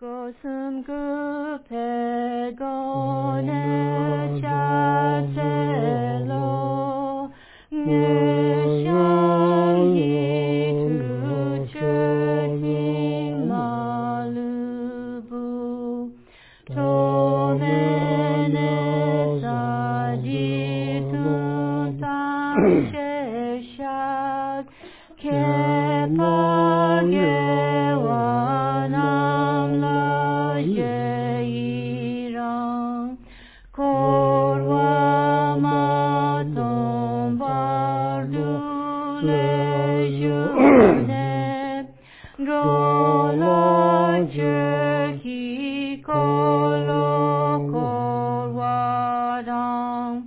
꽃은 급해 거네 자셀로 내 향기 두처팅 말루부 도메네 사지 둔땅 셰샥 개파게와 남라예이랑 골와 마동 바르레주네 롤라제히 콜로 골와당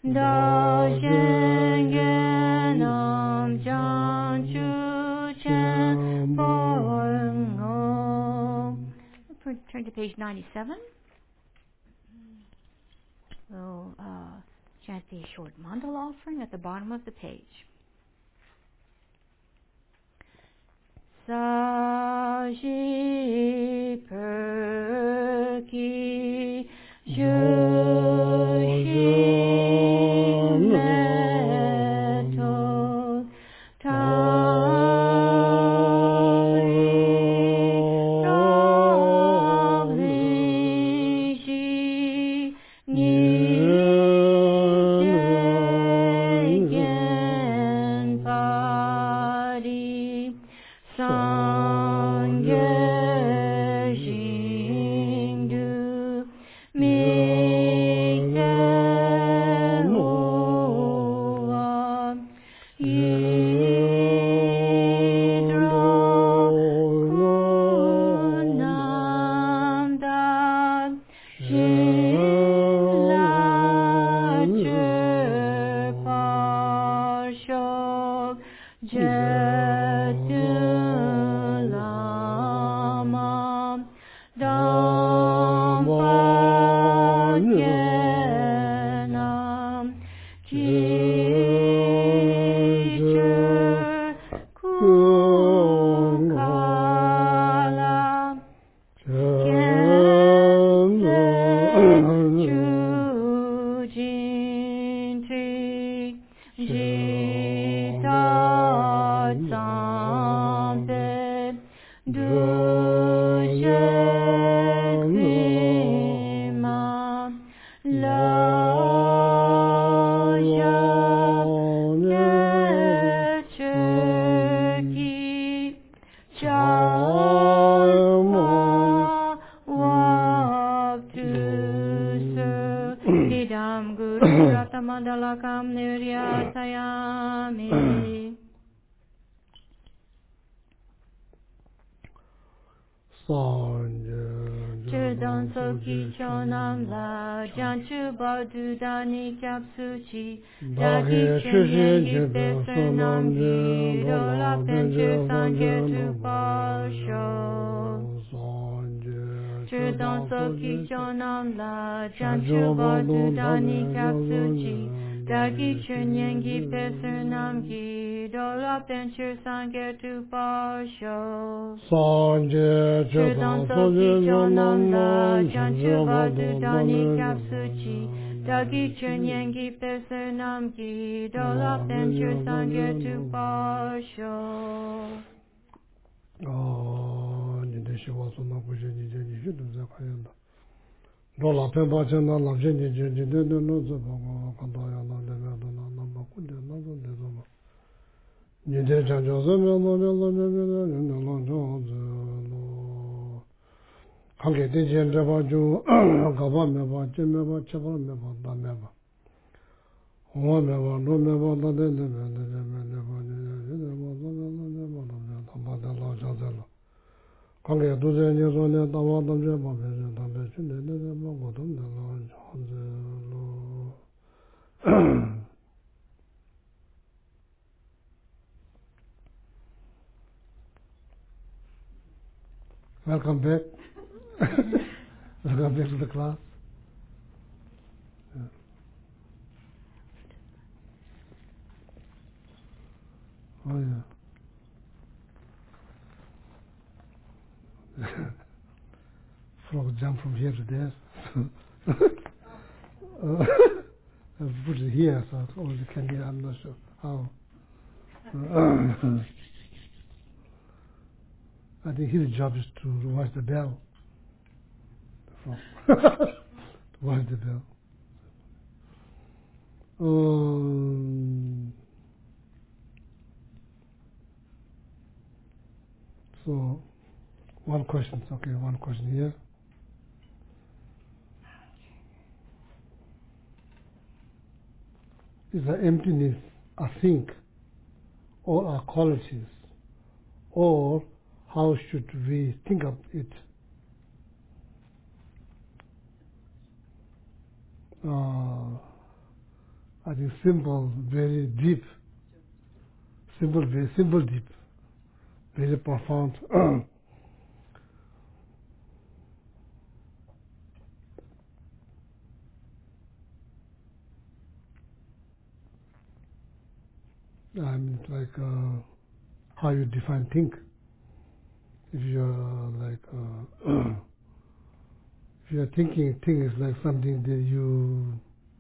다셴게남 장추첸 보응어. Turn to page 97. We'll chant the short mandala offering at the bottom of the page. Saji perki jushin meto tari ravlishi nidegen pari Sangye Shindu Mikhe Owa Yidro Kunamdan Shinla Chepashok Jetulamam Dampakenam Teacher Kunkala Kenze Chujintri Jita Zampe Dujekrima Laya Necheki Chalma Wabdusu Idam Guru Ratamandalakam Niryatayami Chudon Soki Chonam La Janchu Badu Dani Kapsuchi Dagi Chenyen Jipe Sernam Gido La Penche Sangye Tupasho Chudon Soki Chonam La Janchu Badu Dani Kapsuchi Dagi Chenyen Jipe Sernam Gido La Penche Sangye Tupasho Chudon Soki Chonam La Janchu Badu Dani Kapsuchi Dagi Chenyen Jipe Sernam Gido La Penche Sangye Tupasho Nide Shiva Suna Puja Nije Nishu Dunza Kayanda Dola Pemba Chena Lamshe Nije Nije Nuza Bhagava Kandaya Nandaya Dana Namba Kunde Nazo Nizoma Nide Chanjo Zeme Nanya Lanya Nanya Nanya Lanya Kange Tejen Java Ju Gaba Meba Jemeba Chaba Meba Da Meba Oma Meba No Meba Da De Meba De Meba Kange Duze Nyezo Ne Dama Damje Babe Dambe Chunde Ne Mago Damde Lo Welcome back. Welcome back to the class. Oh yeah. frog jump from here to there. I put it here, so all the candy, I'm not sure how. I think his job is to watch the bell. To watch the bell. So, one question here. Is the emptiness a thing, or are qualities, or how should we think of it? I think simple, very deep, simple, deep, very profound. I mean, like how you define think. If you're like, if you're thinking, think is like something that you.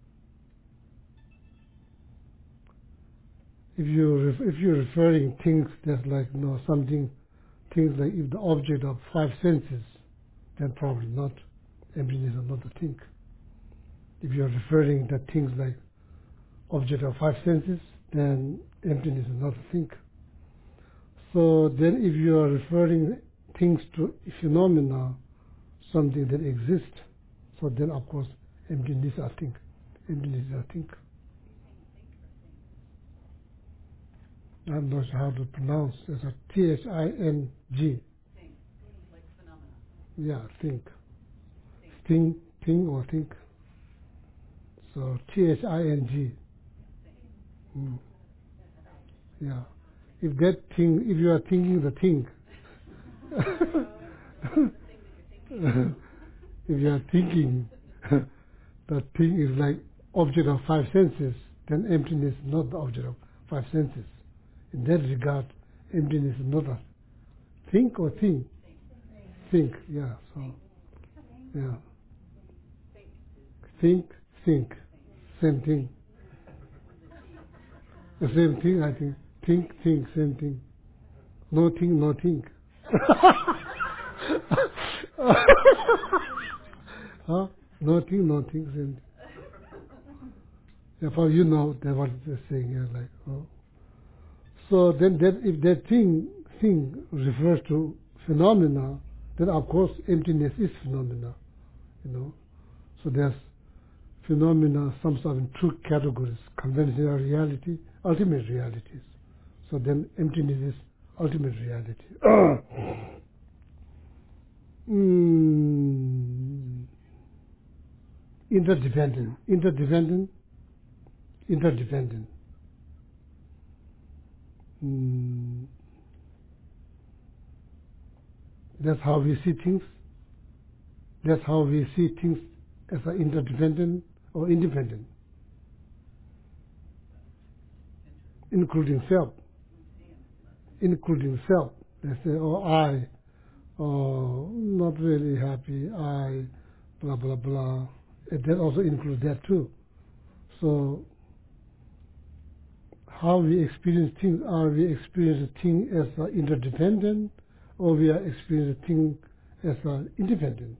If you're referring things, that's like something, things like if the object of five senses, then probably not. Emptiness is not a thing. If you're referring that things like object of five senses, then emptiness is not a thing. So then if you are referring things to phenomena, something that exists, so then of course emptiness is a thing. Emptiness is a thing. I'm not sure how to pronounce. It's a Thing. Think, like phenomena. Yeah, think. Think or think. So Thing. Yeah. If that thing, if you are thinking the thing, if you are thinking the thing is like object of five senses, then emptiness is not the object of five senses. In that regard, emptiness is not a think or thing. Think, yeah. So, yeah. Think, same thing. The same thing, I think. Think, same thing. No think. Huh? No think, same thing. Therefore, you know that what they're saying here, like, oh. So then if that thing refers to phenomena, then of course emptiness is phenomena, So there's phenomena sums up in two categories: conventional reality, ultimate realities. So then emptiness is ultimate reality. Interdependent. That's how we see things. That's how we see things as interdependent or independent, including self. They say, oh, I, not really happy, I, blah, blah, blah. And that also includes that too. So how we experience things, are we experiencing things as interdependent, or we are experiencing things as independent?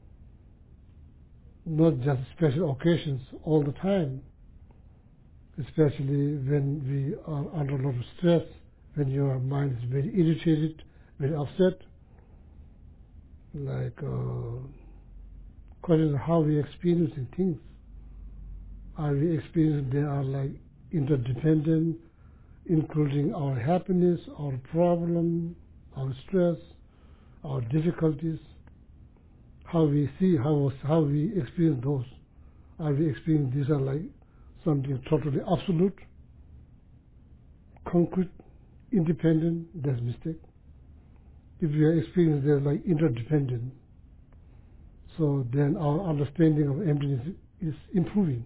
Not just special occasions all the time, especially when we are under a lot of stress, when your mind is very irritated, very upset. Like, question how we experiencing things. Are we experiencing they are like interdependent, including our happiness, our problem, our stress, our difficulties? How we see, how we experience those? Are we experiencing these are like something totally absolute, concrete, independent? That's a mistake. If we are experiencing they're like interdependent, so then our understanding of emptiness is improving.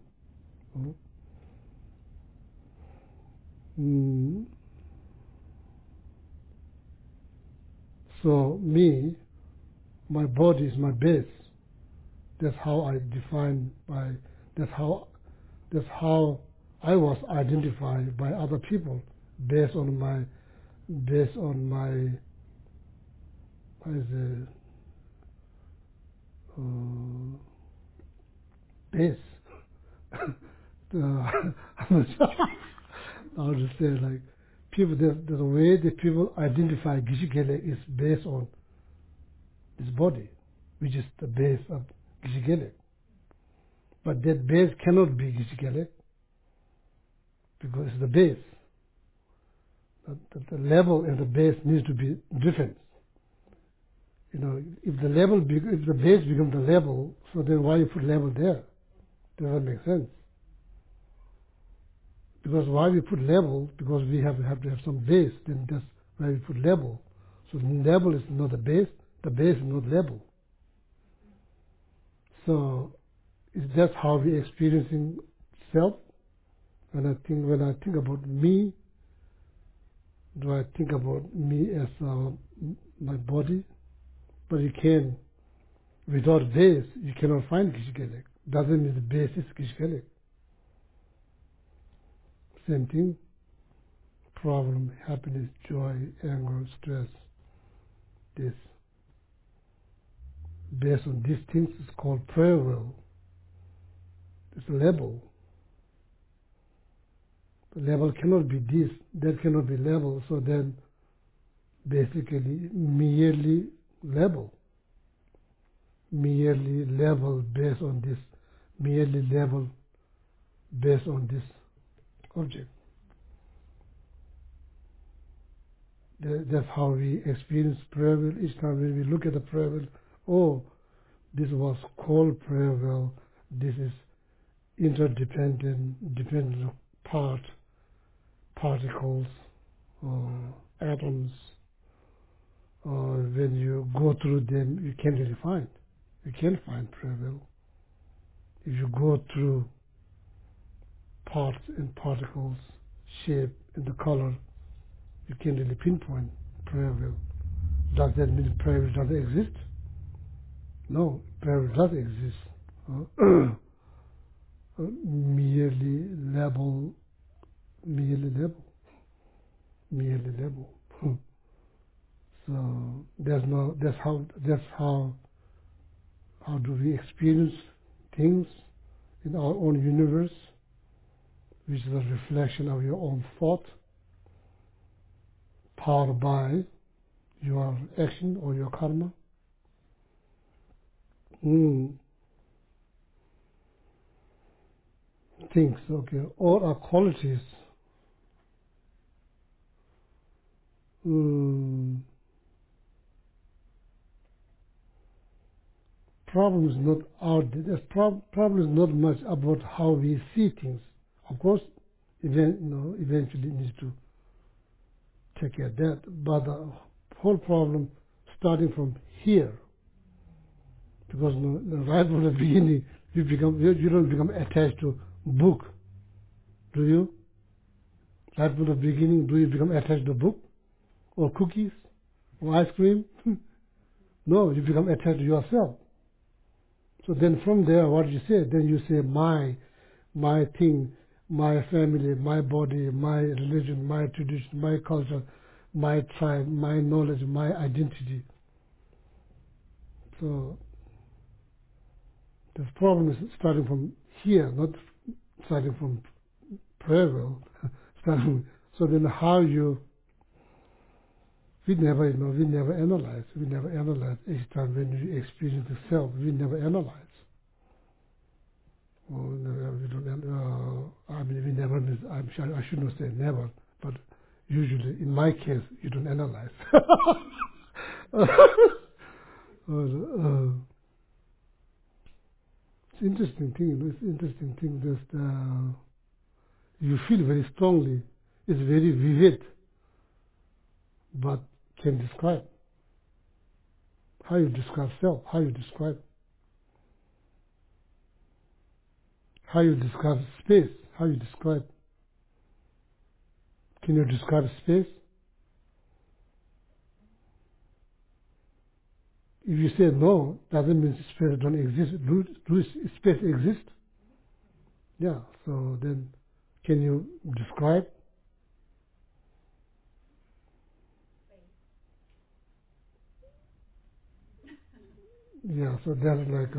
So me, my body is my base. That's how I define that's how I was identified by other people based on my base. I'm not sure how to say, like, people, the way that people identify Gishigele is based on this body, which is the base of Gishigele. But that base cannot be Gishigele because it's the base. The level and the base needs to be different. You know, if the base becomes the level, so then why you put level there? Doesn't make sense. Because why we put level? Because we have to have some base. Then that's why we put level. So level is not the base. The base is not level. So that's how we experiencing self. When I think about me, do I think about me as my body? But you can, without base, you cannot find Gishigele. Doesn't mean the base is Gishigele. Same thing. Problem, happiness, joy, anger, stress. This. Based on these things, it's called prayer will. It's a label. The label cannot be this, that cannot be label, so then basically merely label. Merely label based on this. Merely label based on this object. That's how we experience prayer will. Each time when we look at the prayer will, oh, this was called prayer will. This is interdependent, dependent on particles, or atoms. Or when you go through them, you can't really find. You can't find prayer will. If you go through parts and particles, shape and the color, you can't really pinpoint prayer will. Does that mean prayer will doesn't exist? No, prayer will does exist. Merely label. So that's how do we experience things in our own universe, which is a reflection of your own thought, powered by your action or your karma. Things, okay, all are qualities. Problem is not out there. Problem is not much about how we see things. Of course, eventually needs to take care of that. But the whole problem starting from here, because right from the beginning, you don't become attached to book, do you? Right from the beginning, do you become attached to book, or cookies, or ice cream? No, you become attached to yourself. So then from there, what you say? Then you say my thing, my family, my body, my religion, my tradition, my culture, my tribe, my knowledge, my identity. So the problem is starting from here, not starting from prayer will. So then how we never analyze. We never analyze each time when you experience the self. We never analyze. Well, we don't. We never. I'm sure I shouldn't say never, but usually, in my case, you don't analyze. It's interesting thing. It's interesting thing that you feel very strongly. It's very vivid, but can describe. How you describe self? How you describe? How you describe space? How you describe? Can you describe space? If you say no, doesn't mean space don't exist. Do space exist? Yeah, so then can you describe? Yeah, so that's like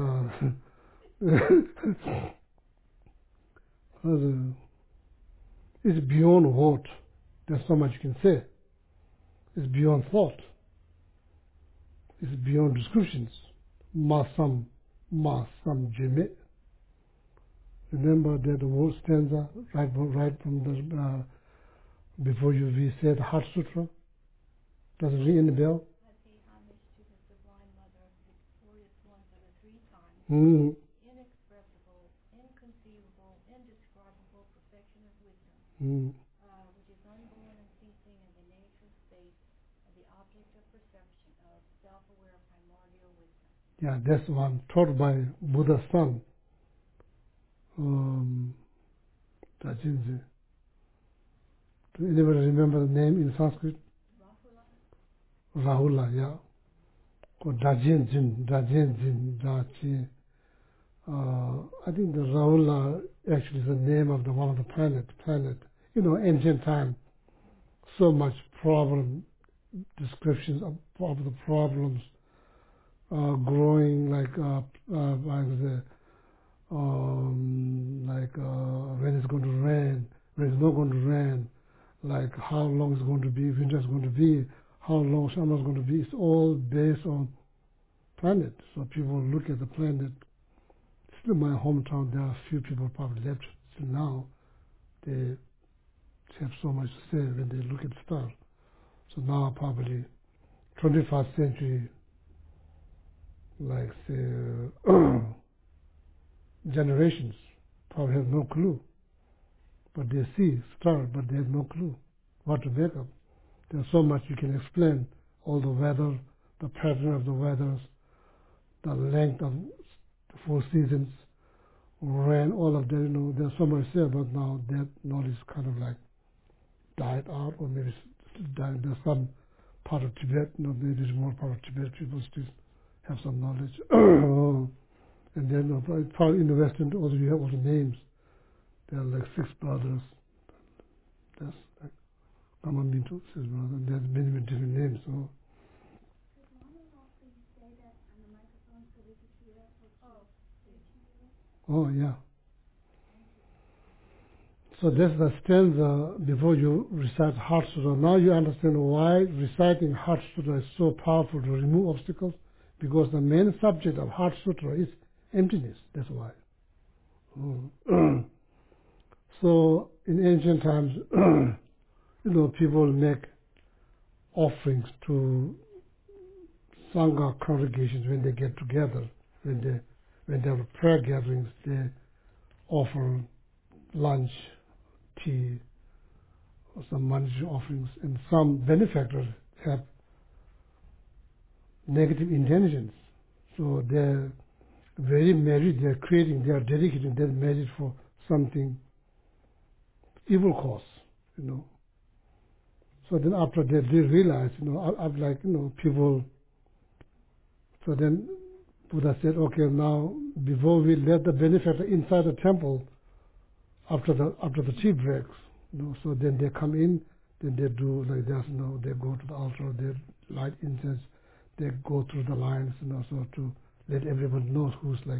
it's beyond what. There's so much you can say. It's beyond thought. It's beyond descriptions. Masam jime. Remember that the word stanza right from the before we said Heart Sutra. Does it ring any bell? I pay homage to the Sublime Mother, victorious one for the 3 times. Inexpressible, inconceivable, indescribable perfection of wisdom, which is unborn and ceasing in the nature of space, and the object of perception of self-aware primordial wisdom. Yeah, that's one taught by Buddha's son. Dajinzi. Do anybody remember the name in Sanskrit? Rahula, yeah. Or Dajinjin, Dachi. I think the Rahula actually is the name of one of the planet. You know, ancient time, so much problem descriptions of the problems growing like when it's going to rain, when it's not going to rain, like how long it's going to be, winter is going to be, how long summer is going to be. It's all based on planet. So people look at the planet. Still in my hometown, there are a few people probably left still now. They have so much to say when they look at stars. So now probably 21st century, like say, generations probably have no clue. But they see stars, but they have no clue what to make of. There's so much you can explain, all the weather, the pattern of the weathers, the length of the 4 seasons, rain, all of that, you know, there's so much to say about now that knowledge kind of like died out, or maybe still dying. There's some part of Tibet, you know, maybe more part of Tibet, people still have some knowledge. And then probably in the Western also you have all the names. There are like 6 brothers. That's like Ramanbintu, 6 brothers. And there's many different names. So. Oh yeah. So that's the stanza before you recite Heart Sutra. Now you understand why reciting Heart Sutra is so powerful to remove obstacles, because the main subject of Heart Sutra is emptiness. That's why. So in ancient times, you know, people make offerings to Sangha congregations when they get together. When they have prayer gatherings, they offer lunch, tea, or some monetary offerings. And some benefactors have negative intentions. So they're very married, they are dedicating their marriage for something evil cause, you know. So then after that they realize, you know, people. So then Buddha said, okay, now before we let the benefactor inside the temple, after the tea breaks, you know, so then they come in, then they do like that, you know, they go to the altar, they light incense, they go through the lines, you know, so to let everyone know who's like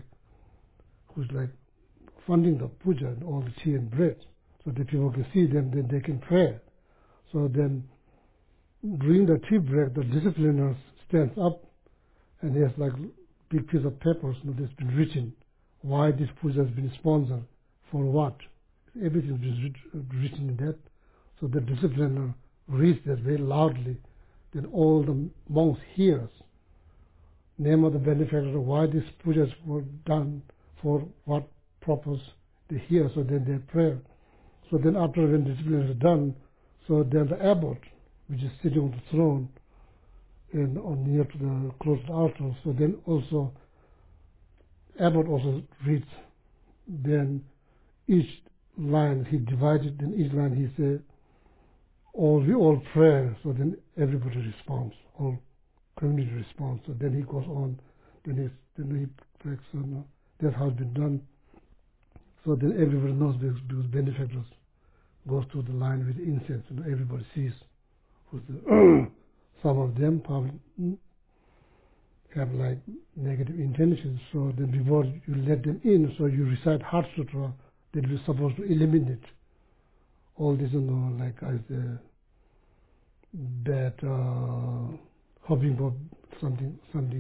funding the puja and all the tea and bread, so that people can see them, then they can pray. So then during the tea break, the discipliner stands up and he has like big piece of papers, you know, that's been written why this puja has been sponsored, for what. Everything is written in that. So the discipliner reads that very loudly. Then all the monks hears name of the benefactor, why these pujas were done, for what purpose they hear. So then they pray. So then after when the discipline is done, so then the abbot, which is sitting on the throne and near to the close to the altar, so then also abbot also reads. Then each line he divided, in each line he said, we all pray, so then everybody responds. All community response. So then he goes on, then he breaks on, that's how it's been done. So then everybody knows because benefactors goes through the line with incense, and everybody sees who's the some of them probably have like negative intentions, so then before you let them in, so you recite Heart Sutra that you're supposed to eliminate all this, like as the bad hoping for something,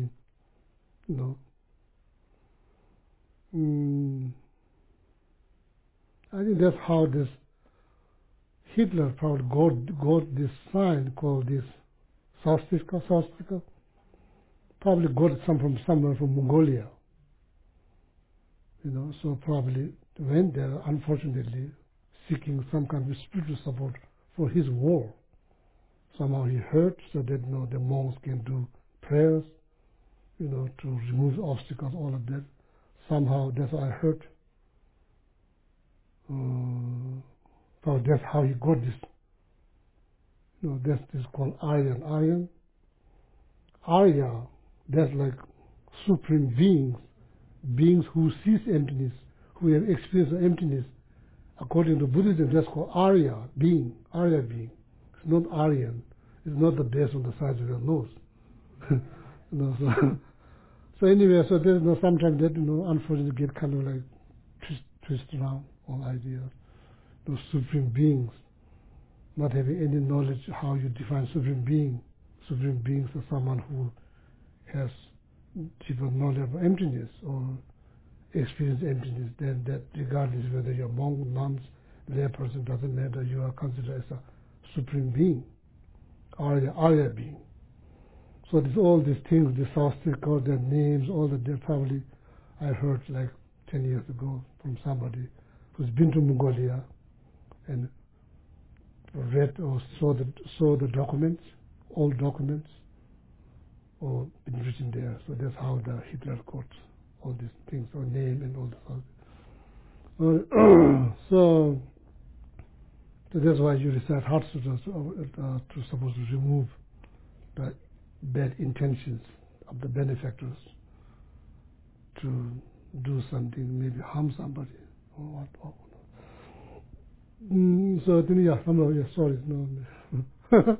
I think that's how this Hitler probably got this sign called this swastika, probably got it somewhere from Mongolia, so probably went there, unfortunately, seeking some kind of spiritual support for his war. Somehow he heard so that the monks can do prayers, to remove obstacles, all of that. Somehow that's what I heard. So that's how he got this. That's called Aryan. Arya, that's like supreme beings who sees emptiness, who have experienced emptiness. According to Buddhism, that's called Arya being. It's not Aryan. It's not the base on the sides of your nose. So anyway, so there's sometimes that unfortunately get kind of like twist around all ideas. Those supreme beings, not having any knowledge how you define supreme being. Supreme beings are someone who has deeper knowledge of emptiness or experience emptiness. Then that, regardless whether you're monk, nuns, lay person, doesn't matter. You are considered as a supreme being, Arya being. So there's all these things, the swastika, their names, all that. They probably I heard like 10 years ago from somebody who's been to Mongolia and read or saw the documents, old documents, or been written there. So that's how the Hitler got all these things, or name and all that. So that's why you recite Heart Sutra to supposed to remove the bad intentions of the benefactors to do something, maybe harm somebody or what. So sorry, no.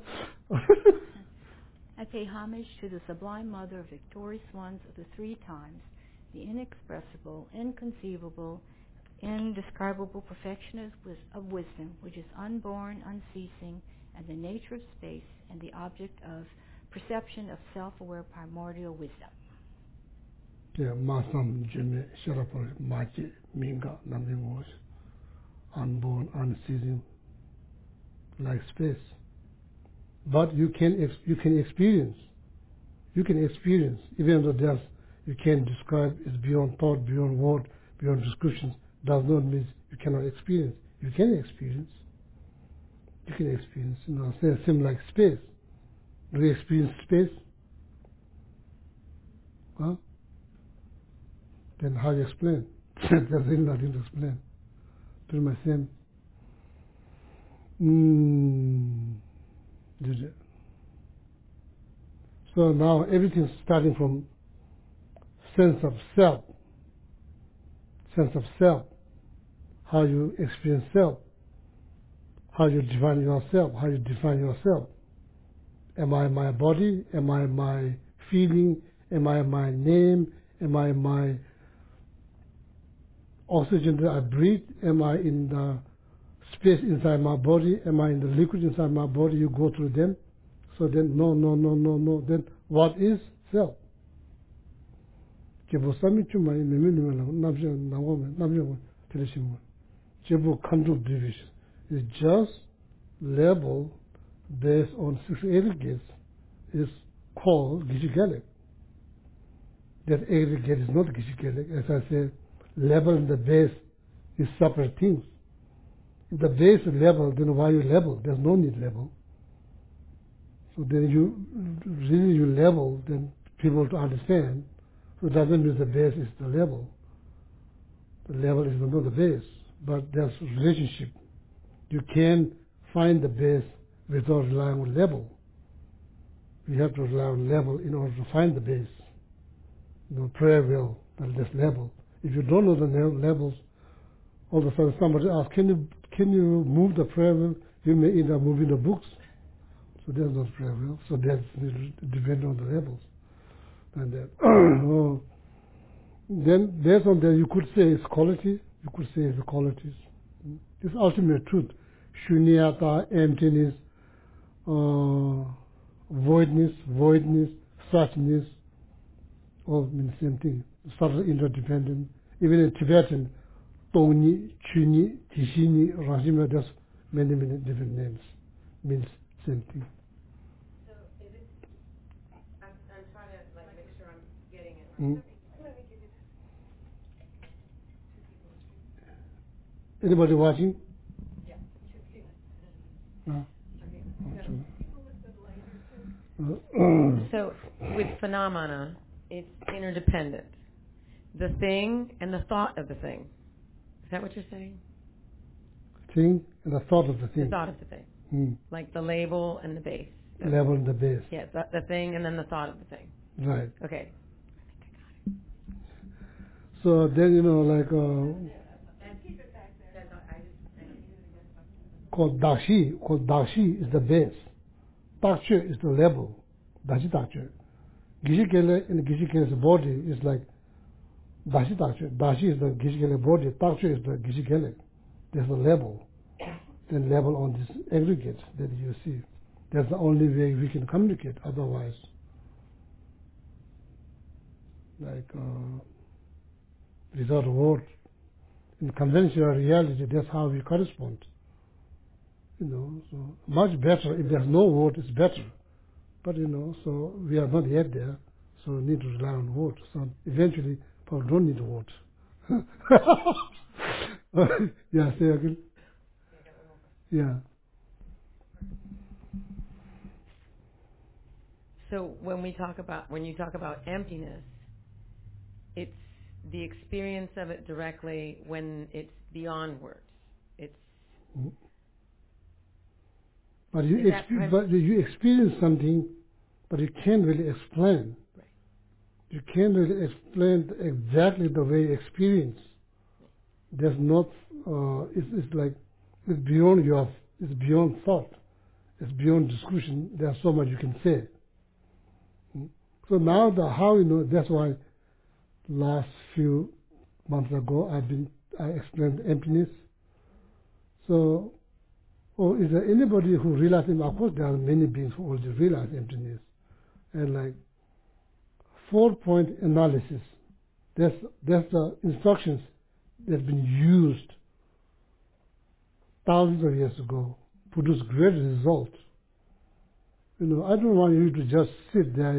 I pay homage to the Sublime Mother of victorious ones of the three times, the inexpressible, inconceivable, indescribable perfection of wisdom, which is unborn, unceasing, and the nature of space, and the object of perception of self-aware primordial wisdom. Yeah, Masam Jimmy Sharapur Machi Minga Naming was unborn, unceasing, like space. But you can experience, even though you can't describe, it's beyond thought, beyond word, beyond description, does not mean you cannot experience. You can experience. Same like space. Do you experience space? Huh? Then how do you explain? There's really nothing to explain. Pretty much same. So now everything's starting from sense of self, how you experience self, how you define yourself. Am I my body? Am I my feeling? Am I my name? Am I my oxygen that I breathe? Am I in the space inside my body? Am I in the liquid inside my body? You go through them. So then, no. Then what is self? It's just level based on 6 aggregates is called Gichigelek. That aggregate is not Gichigelek. As I said, level and the base is separate things. If the base is level, then why you level? There's no need level. So then you level, then people to understand. So it doesn't mean the base is the level. The level is not the base, but there's relationship. You can find the base without relying on level. we have to rely on label in order to find the base. Prayer will, this label. If you don't know the labels, all of a sudden somebody asks, can you move the prayer will? You may end up moving the books. So there's no prayer will. So that's depending on the labels. And then based on that, you could say it's quality. You could say it's the qualities. It's ultimate truth. Shunyata, emptiness, voidness, suchness, all mean the same thing. Sort of interdependent. Even in Tibetan, Tongni, Chuni, Tishini, Rajima, there's many different names. Means same thing. So is it, I'm trying to make sure I'm getting it. Mm. Let me give you this. Anybody watching? Yeah, 2 people. No. So with phenomena, it's interdependent. The thing and the thought of the thing. Is that what you're saying? Thing and the thought of the thing. The thought of the thing. Like the label and the base. Label and the base. Yes, the thing and then the thought of the thing. Right. Okay. So then, called Dakshi is the base. Daksha is the label. Dashi Daksha. Gishikele in Gishikele's body is like Dashi Daksha. Dashi is the Gishikele body. Daksha is the Gishikele. There's a label. Then label on this aggregate that you see. That's the only way we can communicate. Otherwise, without a word, in conventional reality, that's how we correspond. So much better. If there's no word, it's better. But so we are not yet there. So we need to rely on words. So eventually, people don't need words. Yeah, say again. Yeah. So when you talk about emptiness, it's the experience of it directly when it's beyond words. It's. But you experience something, but you can't really explain. Right. You can't really explain exactly the way you experience. There's not. It's like it's beyond it's beyond thought. It's beyond discussion. There's so much you can say. So now that's why last few months ago I explained emptiness. So, is there anybody who realizes? Of course, there are many beings who already realize emptiness, and 4-point analysis. That's the instructions that's been used thousands of years ago, produce great results. I don't want you to just sit there,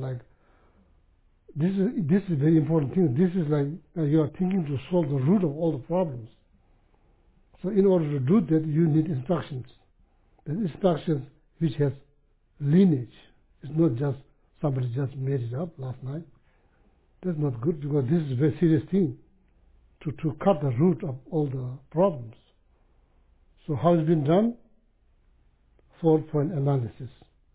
this is a very important thing. This is you are thinking to solve the root of all the problems. So in order to do that, you need instructions. The instructions which has lineage. It's not just somebody just made it up last night. That's not good, because this is a very serious thing to cut the root of all the problems. So how it's been done? 4-point analysis.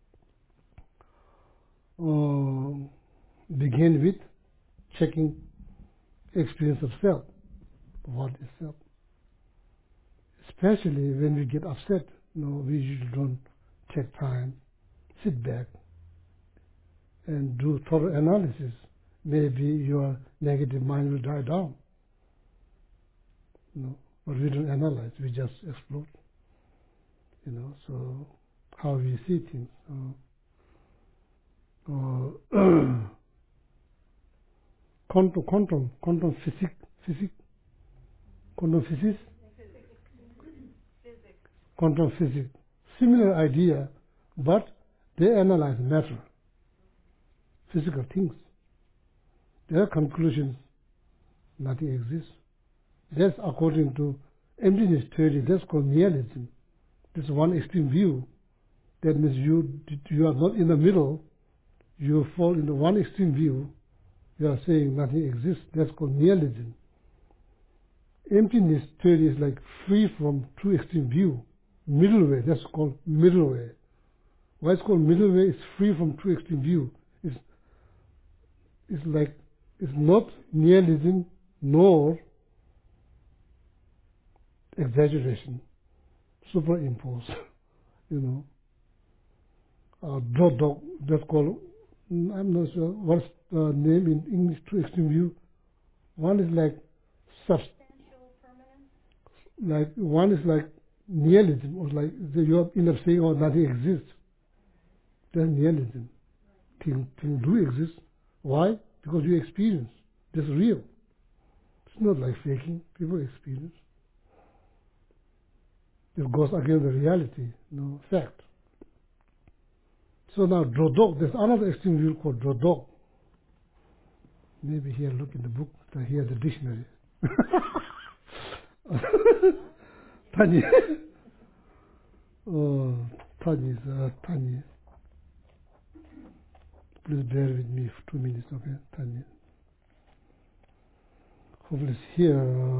Begin with checking experience of self. What is self? Especially when we get upset, we usually don't take time, sit back, and do thorough analysis. Maybe your negative mind will die down. But we don't analyze, we just explode. So how we see things. Quantum physics, quantum physics. Similar idea, but they analyze matter, physical things. Their conclusions, nothing exists. That's according to emptiness theory. That's called nihilism. That's one extreme view. That means you are not in the middle. You fall into one extreme view. You are saying nothing exists. That's called nihilism. Emptiness theory is free from two extreme view. Middle way. That's called middle way. Why it's called middle way is free from true extreme view. It's not nihilism nor exaggeration, superimpose, Drodok, that's called, I'm not sure what's the name in English, true extreme view. One is like Substantial permanence. One is like nihilism, or like you end up saying, oh, nothing exists. That's nihilism. Things do exist. Why? Because you experience. That's real. It's not like faking. People experience. It goes against the reality, fact. So now Drodok, there's another extreme view called Drodok. Maybe here, look in the book, here the dictionary. Tani. Oh, Tani is Tani. Please bear with me for 2 minutes, okay? Tani. Hopefully it's here.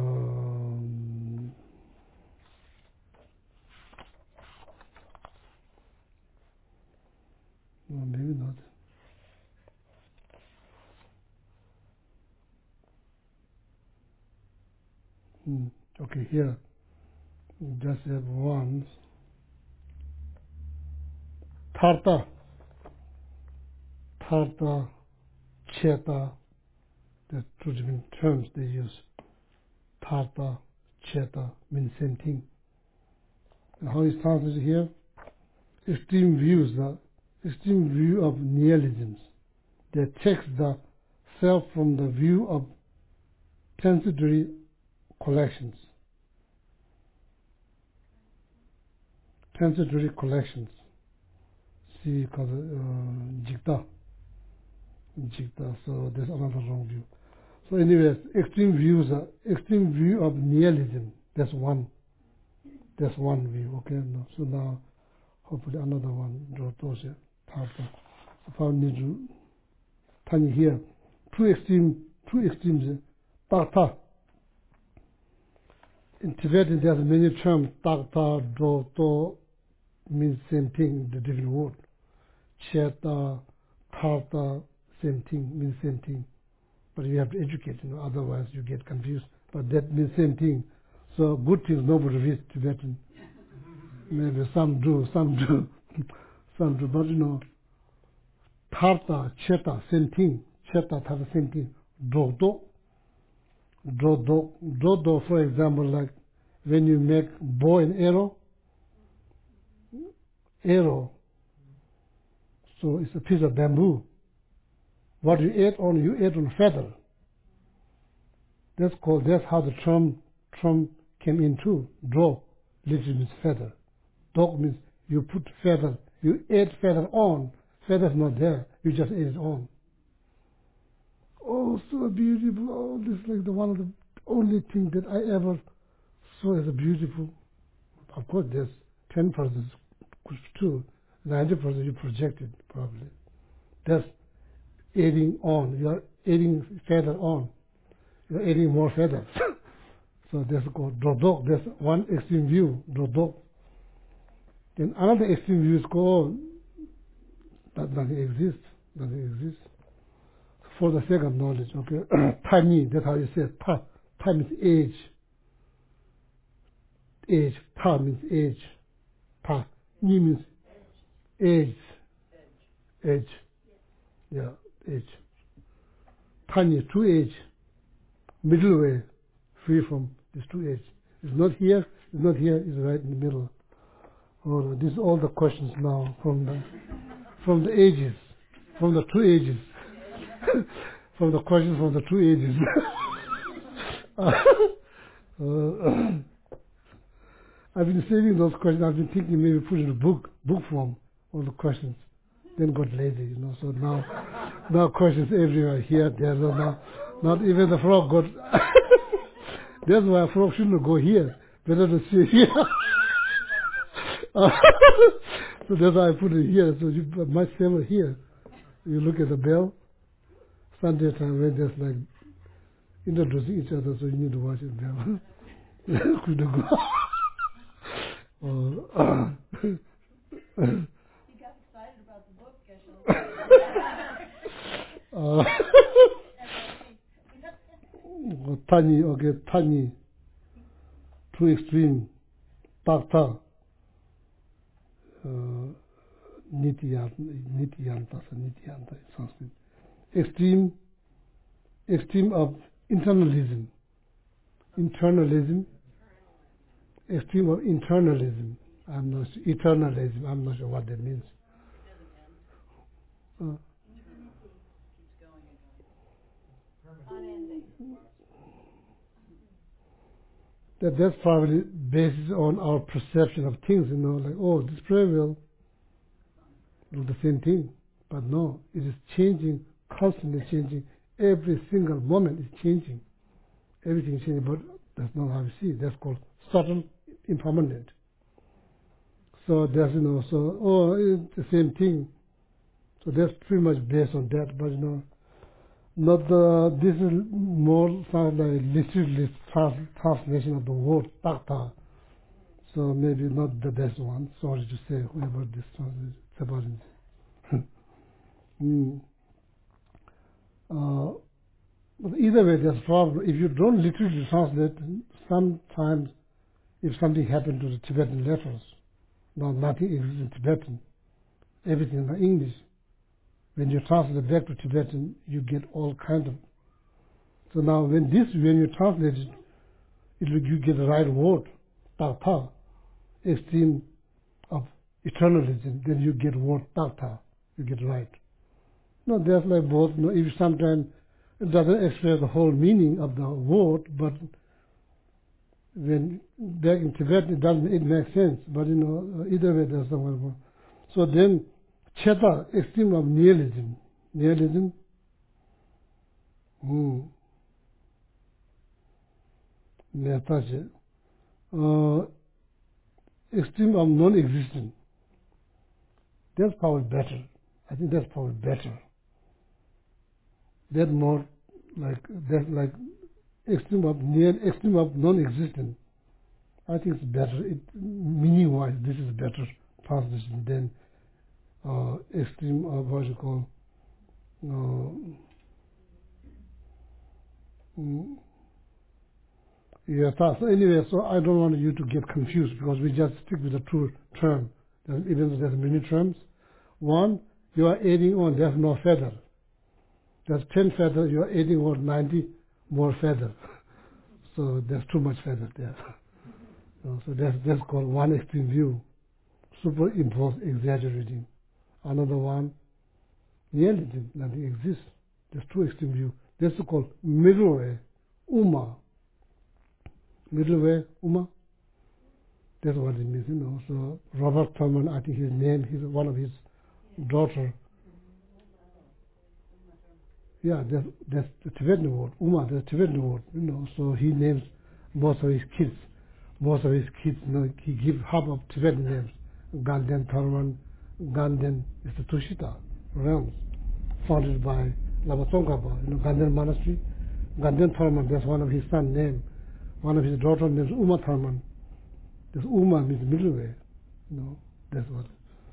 No, maybe not. Okay, here. Just have one. Tarta, Cheta, the two different terms they use. Tarta, Cheta means same thing. And how is translated here? Extreme views, the extreme view of nihilisms. They takes the self from the view of transitory collections. Transitory collections. See, called Jikta. So there's another wrong view. So anyways, extreme view of nihilism. That's one view. Okay. No. So now, hopefully another one. Drotosha, Tarta. Found Niju. Tani here. Two extremes. Tarta. In Tibetan, there's many terms. Tarta, Droto means same thing, the different word. Cheta, Tarta, same thing, means same thing. But you have to educate, otherwise you get confused. But that means same thing. So good things nobody reads Tibetan. Maybe some do. But Tarta, Cheta, same thing. Cheta, Tarta, same thing. Drodo, for example, like when you make bow and arrow, so it's a piece of bamboo. What you ate on feather. That's how the term came into. Draw literally means feather. Dog means you put feather, you ate feather on. Feather's not there, you just ate it on. Oh, so beautiful. Oh, this is like one of the only thing that I ever saw as a beautiful. Of course, there's 10% too. 90% you projected, probably. That's adding on. You are adding feather on. You are adding more feathers. So that's called Drodok. That's one extreme view, Drodok. Then another extreme view is called that nothing exists. For the sake of knowledge, okay? Tani, that's how you say it. Ta means age. Ta means age. Ta. Ni means age. Yeah, age. Tani, true age. Middle way, free from this true age. It's not here, it's right in the middle. Oh, these are all the questions now from the ages, from the two ages. From the questions from the two ages. I've been saving those questions. I've been thinking maybe put in a book form, all the questions. Then got lazy, So now questions everywhere, here, there, not even the frog got. That's why a frog shouldn't go here. Better to sit here. So that's why I put it here. So you much safer here. You look at the bell. Sunday time when there's like introducing each other, so you need to watch it there. Couldn't go. You got Tani, okay, tani, too extreme, takta, nityanta, in Sanskrit. Extreme of internalism, extreme of internalism. I'm not sure, eternalism, I'm not sure what that means. That's probably based on our perception of things, like, oh, this prayer will do the same thing. But no, it is changing, constantly changing. Every single moment is changing. Everything is changing, but that's not how we see it. That's called subtle impermanent. So there's, it's the same thing. So that's pretty much based on that, but this is more sounds like literally translation of the word takta. So maybe not the best one. Sorry to say, whoever this translates about it. But either way, there's a problem. If you don't literally translate, sometimes if something happened to the Tibetan letters, nothing exists in Tibetan, everything in English. When you translate back to Tibetan, you get all kinds of. So now, when you translate it, you get the right word, takta, extreme of eternalism. Then you get word takta, you get right. No, there's like both. If sometimes it doesn't express the whole meaning of the word, but when back in Tibetan it makes sense. But either way, there's somewhere. So then. Cheta, extreme of nihilism. Nihilism? Extreme of non-existent. That's probably better. I think that's probably better. That more like extreme of non-existent. I think it's better. Meaning-wise, this is better translation than extreme of what you call so anyway, so I don't want you to get confused because we just stick with the true term. Even though there's many terms. One, you are adding on, there's no feather. There's 10 feathers, you are adding on 90 more feather. So there's too much feather there. So that's called one extreme view. Superimposed exaggerating. Another one, reality, nothing exists. There's two extreme view. That's called middle way, Uma. Middle way, Uma. That's what it means, So Robert Thurman, I think his name, one of his daughter. Yeah, that's the Tibetan word. Uma, the Tibetan word, So he names most of his kids. He gives half of Tibetan names. Ganden Thurman, Ganden is the Tushita realms, founded by Lama Tsongkhapa, Ganden Monastery. Ganden Thurman, that's one of his son's name. One of his daughters names Uma Thurman. This Uma means middle way, that's what.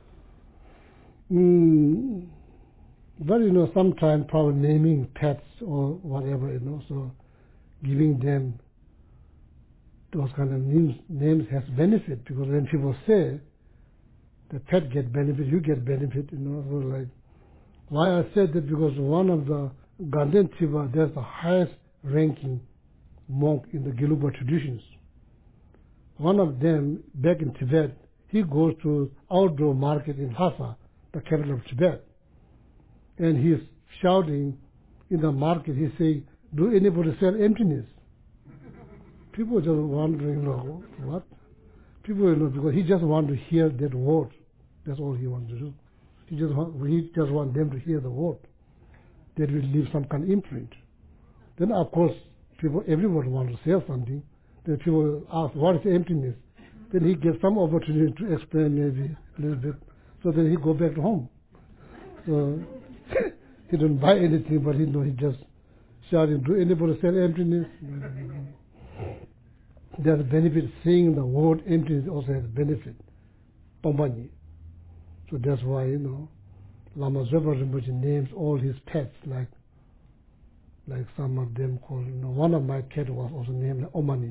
But sometimes probably naming pets or whatever, so giving them those kind of names has benefit, because when people say the pet get benefit, you get benefit, so like, why I said that, because one of the Ganden Tiba, there's the highest ranking monk in the Gelugpa traditions. One of them, back in Tibet, he goes to outdoor market in Lhasa, the capital of Tibet, and he's shouting in the market, he's saying, do anybody sell emptiness? People just wondering, what? People, because he just wants to hear that word. That's all he wants to do. He just wants them to hear the word. That will leave some kind of imprint. Then, of course, everyone wants to sell something. Then people ask, what is emptiness? Then he gets some opportunity to explain maybe a little bit. So then he go back to home. So he don't buy anything, but he just shouting, do anybody sell emptiness? There's a benefit. Saying the word emptiness also has a benefit. Pambani. So that's why, Lama Zopa Rinpoche names all his pets, like some of them called, one of my cat was also named Omani,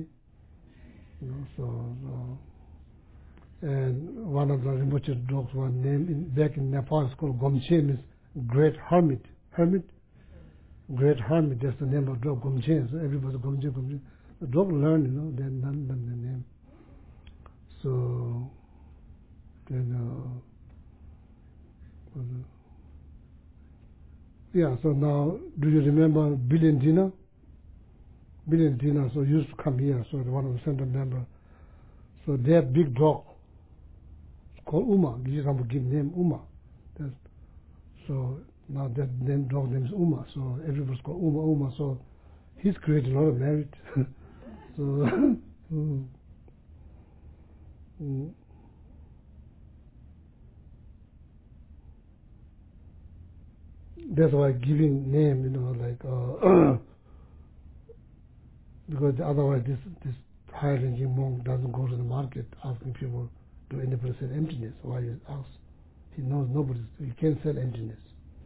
and one of the Rinpoche dogs was named back in Nepal, it's called Gomche, means great hermit, great hermit, that's the name of dog, Gomche, so everybody Gomche. The dog learned, then the name. So, then, so now, do you remember Bill and Dina? Bill and Dina, so used to come here, so one of the center members. So their big dog, it's called Uma. Gijirambo give name Uma. So now that dog name is Uma, so everybody's called Uma. So he's created a lot of merit. So, that's why giving name, because otherwise this high-ranking monk doesn't go to the market asking people, do anybody sell emptiness? Why he asks? He knows nobody, you can't sell emptiness.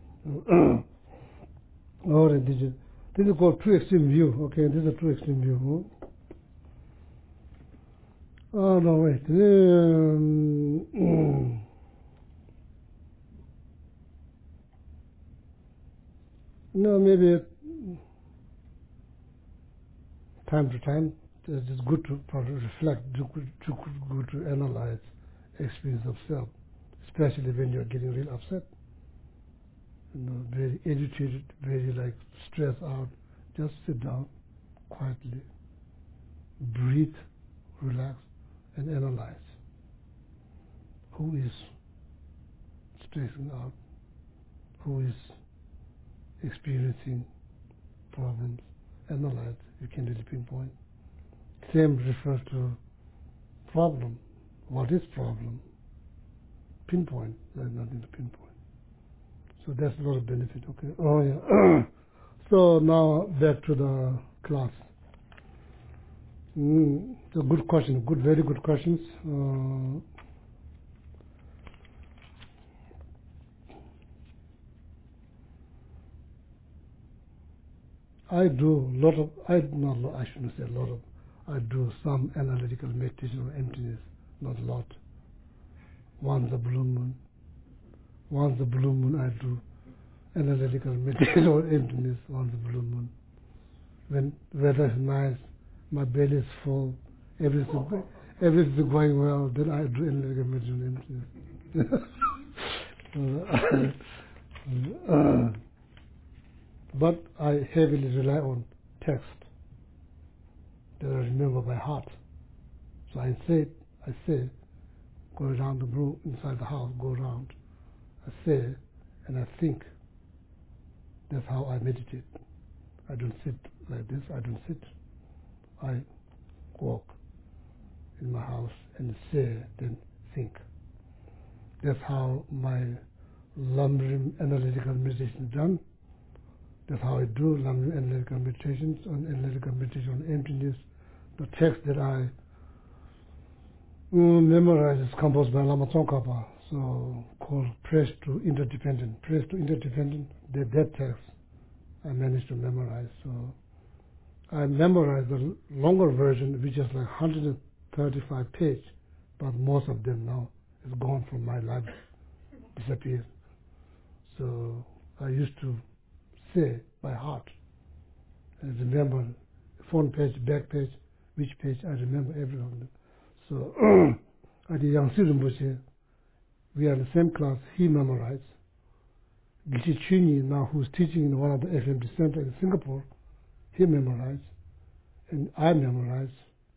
All right, this is called true extreme view. Okay, this is a true extreme view. Oh, no, wait. No, maybe time to time, it's good to reflect, good to analyze experience of self, especially when you're getting real upset, very agitated, very stressed out. Just sit down quietly, breathe, relax, and analyze. Who is stressing out? Who is experiencing problems? Analyze. You can really pinpoint. Same refers to problem. What is problem? Pinpoint. There's nothing to pinpoint. So that's a lot of benefit. Okay. Oh yeah. So now back to the class. It's a good question. Very good questions. I do a lot of, I shouldn't say a lot of, I do some analytical meditation on emptiness, not a lot. Once a blue moon, I do analytical meditation on emptiness, once a blue moon. When weather is nice, my belly is full, everything is going well, then I do analytical meditation on emptiness. But I heavily rely on text that I remember by heart. So I say, go around the room, inside the house, go around. I say, and I think. That's how I meditate. I don't sit like this, I walk in my house and say, then think. That's how my lumbering analytical meditation is done. That's how I do analytical meditation on emptiness. The text that I memorize is composed by Lama Tsongkhapa, so called Praise to Interdependent. That text I managed to memorize. So I memorized the longer version, which is 135 pages, but most of them now is gone from my library, disappeared. So I used to say by heart. I remember front page, back page, which page, I remember every one of them. So at the Yangtze Rinpoche, we are in the same class, he memorized. Geshe Chunyi, now who's teaching in one of the FMD center in Singapore, he memorized, and I memorized.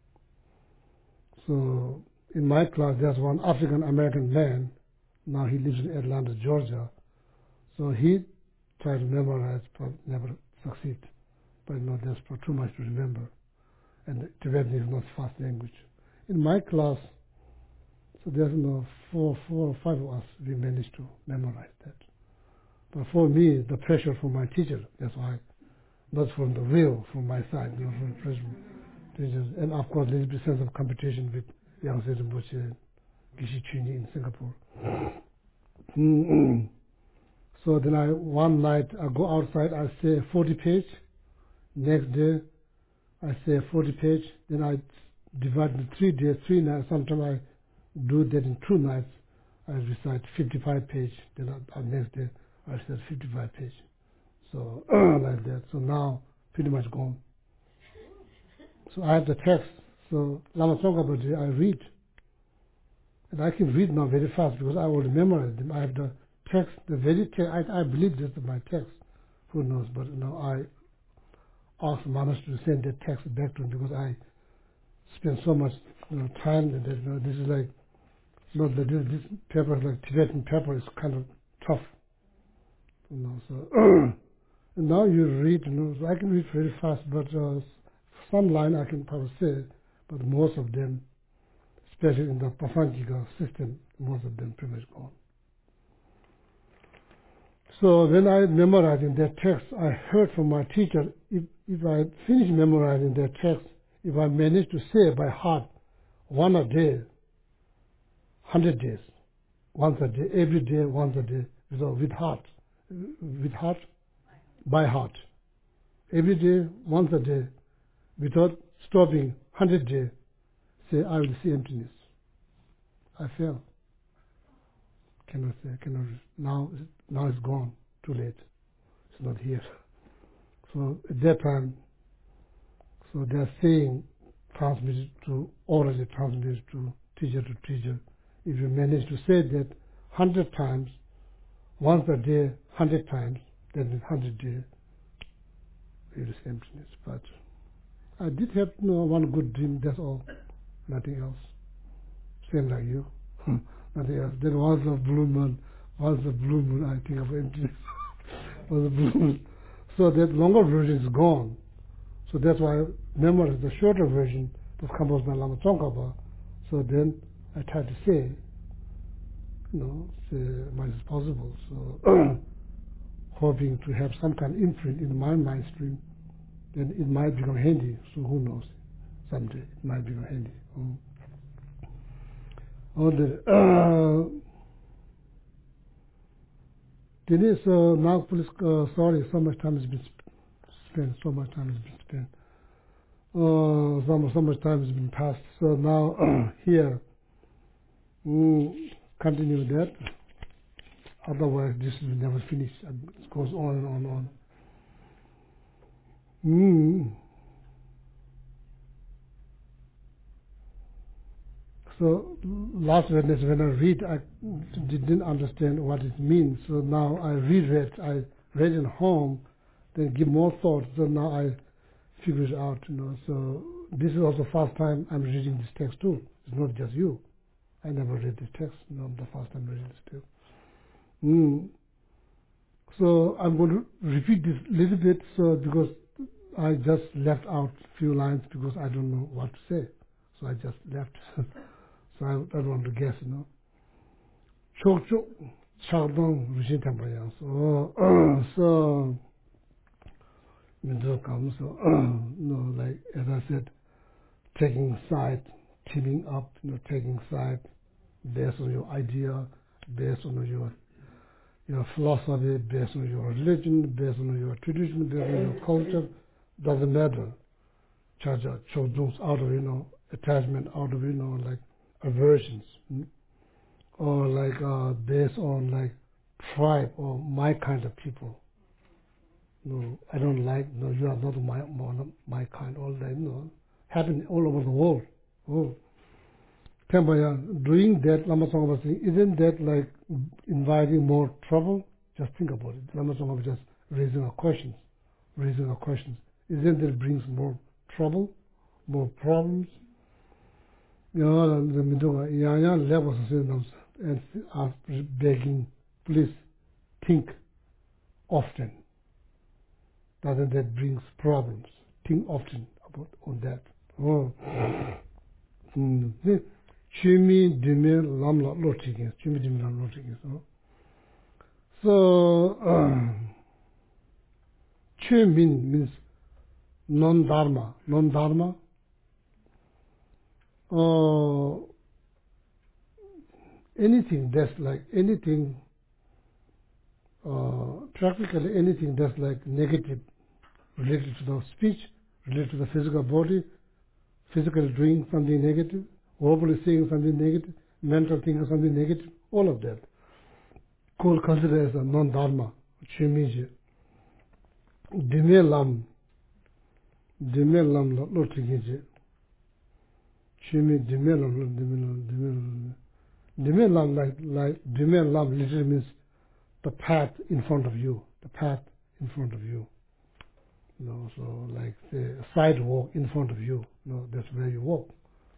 So in my class, there's one African American man, now he lives in Atlanta, Georgia. So he tried to memorize, but never succeed. But that's too much to remember. And Tibetan is not fast language. In my class, so there's four or five of us, we managed to memorize that. But for me, the pressure from my teacher, that's why, not from the will from my side, from the pressure from teachers. And of course, there's a sense of competition with Yangtze Rinpoche and Geshe Chunyi in Singapore. So then one night I go outside, I say 40 page. Next day I say 40 page. Then I divide in 3 days, 3 nights. Sometimes I do that in 2 nights. I recite 55 page. Then next day I recite 55 page. So like that. So now pretty much gone. So I have the text. So Lama Tsongkhapa, I read. And I can read now very fast because I already memorized them. I have the text, the very text. I believe this is my text. Who knows? But I asked Manas to send that text back to me because I spent so much time in that. This is like, this paper, like Tibetan paper, is kind of tough. So and now you read. So I can read very fast, but some line I can probably say, but most of them, especially in the Pathangika system, most of them pretty much gone. So when I memorizing that text, I heard from my teacher, if I finish memorizing that text, if I manage to say by heart, one a day, 100 days, once a day, every day, once a day, with heart, by heart, every day, once a day, without stopping, 100 days, say, I will see emptiness. I fail. Cannot say, now it's gone, too late. It's not here. So at that time, so they're saying, transmitted to, orally transmitted to teacher. If you manage to say that 100 times, once a day, 100 times, then in 100 days, it is emptiness. But I did have one good dream, that's all. Nothing else. Same like you. Nothing else. There was a blue moon. I think of emptiness. Was a blue moon. So that longer version is gone. So that's why I memorize the shorter version was composed by Lama Tsongkhapa. So then I try to say, say as much as possible. So hoping to have some kind of imprint in my mind stream, then it might become handy. So who knows? Someday it might become handy. Denise, now please, sorry, so much time has been spent, so much time has been passed. So now here, continue with that. Otherwise, this will never finish. It goes on and on. So last Wednesday when I read, I didn't understand what it means. So now I reread. I read it home, then give more thought. So now I figure it out. So this is also the first time I'm reading this text too. It's not just you. I never read this text. The first time reading this text. So I'm going to repeat this a little bit. So because I just left out a few lines because I don't know what to say. So I just left. So I don't want to guess, Chok Chagdong Rishin Tampayang. So like as I said, taking side, teaming up, taking side based on your idea, based on your philosophy, based on your religion, based on your tradition, based on your culture, doesn't matter. Chaja Chokdong's out of attachment, out of like aversions, or like based on like tribe or my kind of people. I don't like. You are not my kind. All that happen all over the world. Doing that, Lama Tsongkhapa saying, isn't that like inviting more trouble? Just think about it. Lama Tsongkhapa just raising our questions. Isn't that brings more trouble, more problems? The Midunga, levels and are begging, please think often. Doesn't that brings problems? Think often about on that. Chumi Dime Lamla Lotikins. Chumi Dime Lam Lotikins. So Chumin means non-dharma. Non-dharma. Anything that's like anything practically anything that's like negative, related to the speech, related to the physical body, physically doing something negative, verbally saying something negative, mental thinking something negative, all of that. Called considered as a non-dharma, chimiji. Dime lam lo tingiji. Chimi dime lam like dime lam literally means the path in front of you, the path in front of you. You know, so like the sidewalk in front of you, you know, that's where you walk.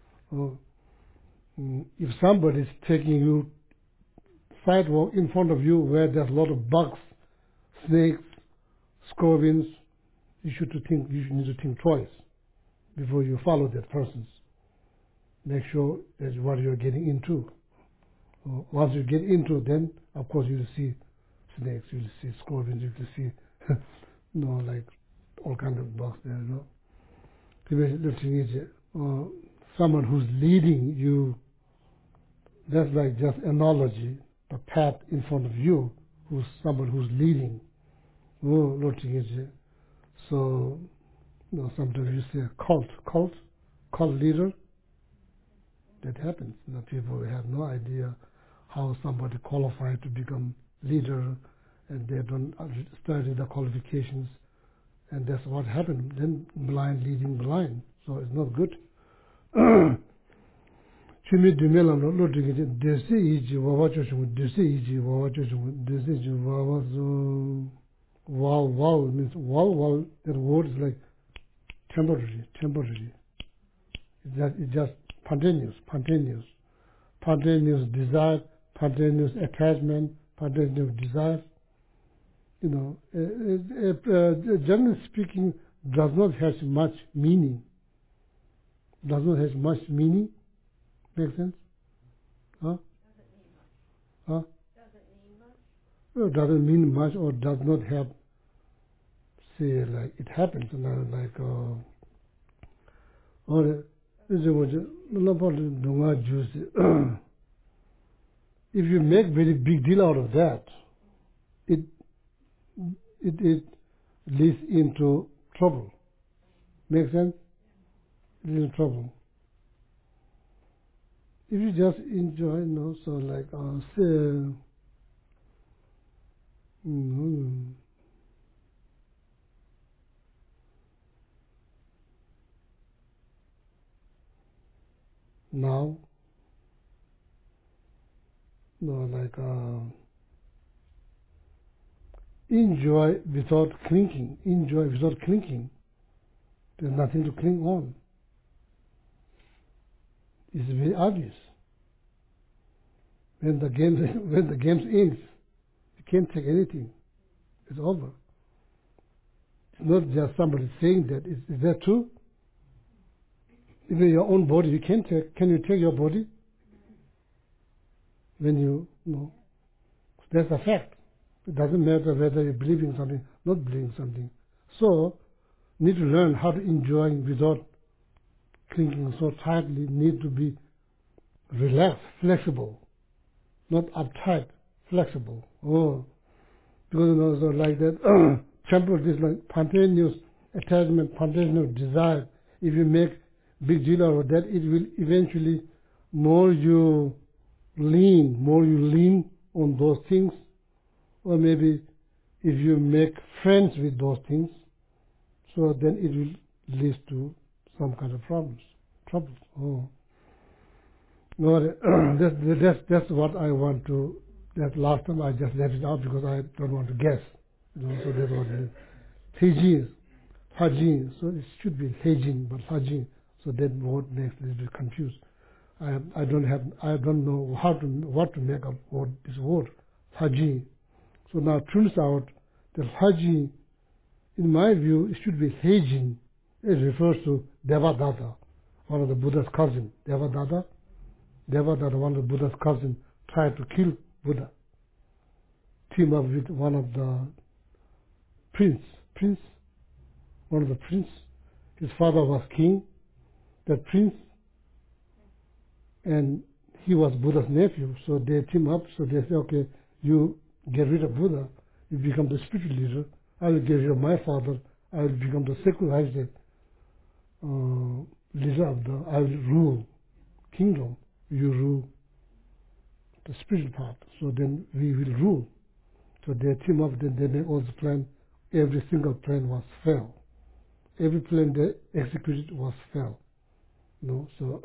If somebody is taking you sidewalk in front of you where there's a lot of bugs, snakes, scorpions, you need to think twice before you follow that person. Make sure that's what you're getting into. Once you get into, then of course you'll see snakes, you'll see scorpions, you'll see you know, like all kinds of bugs there, you know. Someone who's leading you, that's like just analogy, the path in front of you, who's someone who's leading. So, you know, sometimes you say cult leader. That happens. You know, people have no idea how somebody qualified to become leader, and they don't study the qualifications, and that's what happened. Then blind leading blind, so it's not good. Chimi dumela no digi desi iji wawa choshu desi iji wawa choshu desi iji wawa so wow means that word is like temporary. It's just spontaneous desire, spontaneous attachment, spontaneous desire. You know, generally speaking, does not have much meaning. Make sense? Huh? It doesn't mean much, or does not have, say, like it happens, like, or if you make very big deal out of that, it leads into trouble. Make sense? Little trouble. If you just enjoy, you know, so like, say, now, you know, like, enjoy without clinging. There's nothing to cling on. It's very obvious. When the game ends, you can't take anything. It's over. It's not just somebody saying that. Is that true? Even your own body, you can't take. Can you take your body? When you know, that's a fact. It doesn't matter whether you're believing something, not believing something. So, need to learn how to enjoy without clinging so tightly. Need to be relaxed, flexible, not uptight, flexible. Because you know, so like that, temper is like spontaneous attachment, spontaneous desire. If you make big deal out of that, it will eventually more you lean on those things, or maybe if you make friends with those things, so then it will lead to some kind of troubles. No, that's what I want to. That last time I just left it out because I don't want to guess. You know, so that was Hajin. So it should be Hejin, but Hajin. So that word makes a little bit confused. I don't know what to make of this word, Haji. So now it turns out that Haji, in my view, it should be Heijin. It refers to Devadatta, one of the Buddha's cousins. Devadatta, one of the Buddha's cousins, tried to kill Buddha. Team up with one of the one of the prince. His father was king. That prince, and he was Buddha's nephew, so they team up, so they say, okay, you get rid of Buddha, you become the spiritual leader. I will give you my father. I will become the secularized leader of the. I will rule kingdom. You rule the spiritual part. So then we will rule. So they team up. Then they make all the plan. Every single plan was failed. Every plan they executed was failed. No, so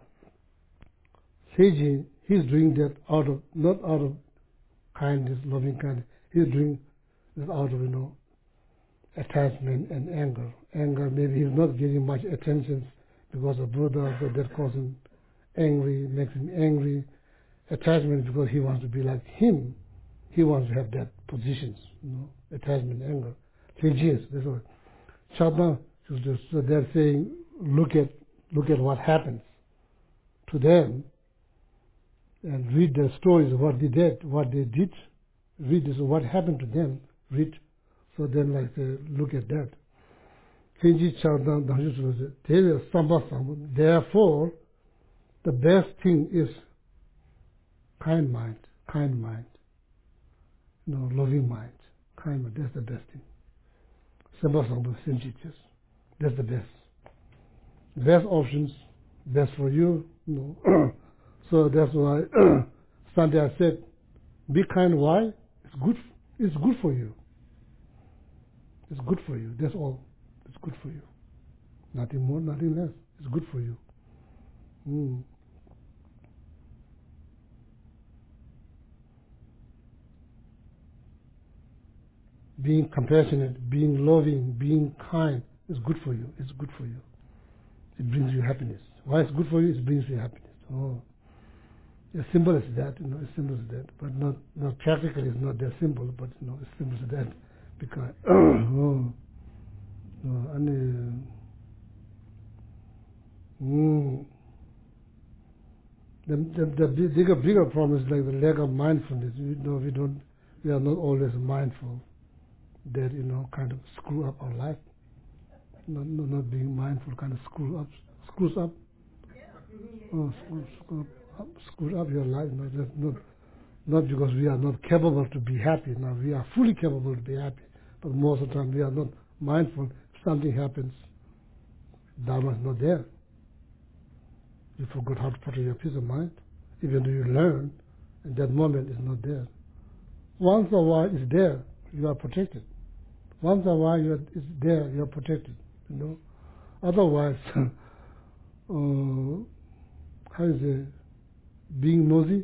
Seiji, he's doing that not out of kindness, loving kindness. He's doing it out of attachment and anger. Anger, maybe he's not getting much attention because of Buddha, so that causes him angry, makes him angry. Attachment because he wants to be like him. He wants to have that positions, attachment, anger. Seiji, that's what. Chadna, so they're saying, look at what happens to them and read their stories of what they did. Read this, what happened to them, read. So then look at that. Therefore, the best thing is kind mind, loving mind, kind mind, that's the best thing. That's the best. Best options, best for you. So that's why Sunday I said, be kind. Why? It's good for you. It's good for you. That's all. It's good for you. Nothing more, nothing less. It's good for you. Being compassionate, being loving, being kind is good for you. It's good for you. It brings you happiness. Why it's good for you? It brings you happiness. As simple as that, as simple as that. But not practically, it's not that simple, but as simple as that. Because, the bigger problem is like the lack of mindfulness. We are not always mindful that, kind of screw up our life. Not being mindful kind of screws up. Screws up your life. Not because we are not capable to be happy. Now we are fully capable to be happy, but most of the time we are not mindful. If something happens, Dharma is not there. You forgot how to protect your peace of mind. Even though you learn, at that moment it's not there. Once a while it's there, you are protected. Once a while it's there, you are protected. Otherwise, how is it? Being nosy,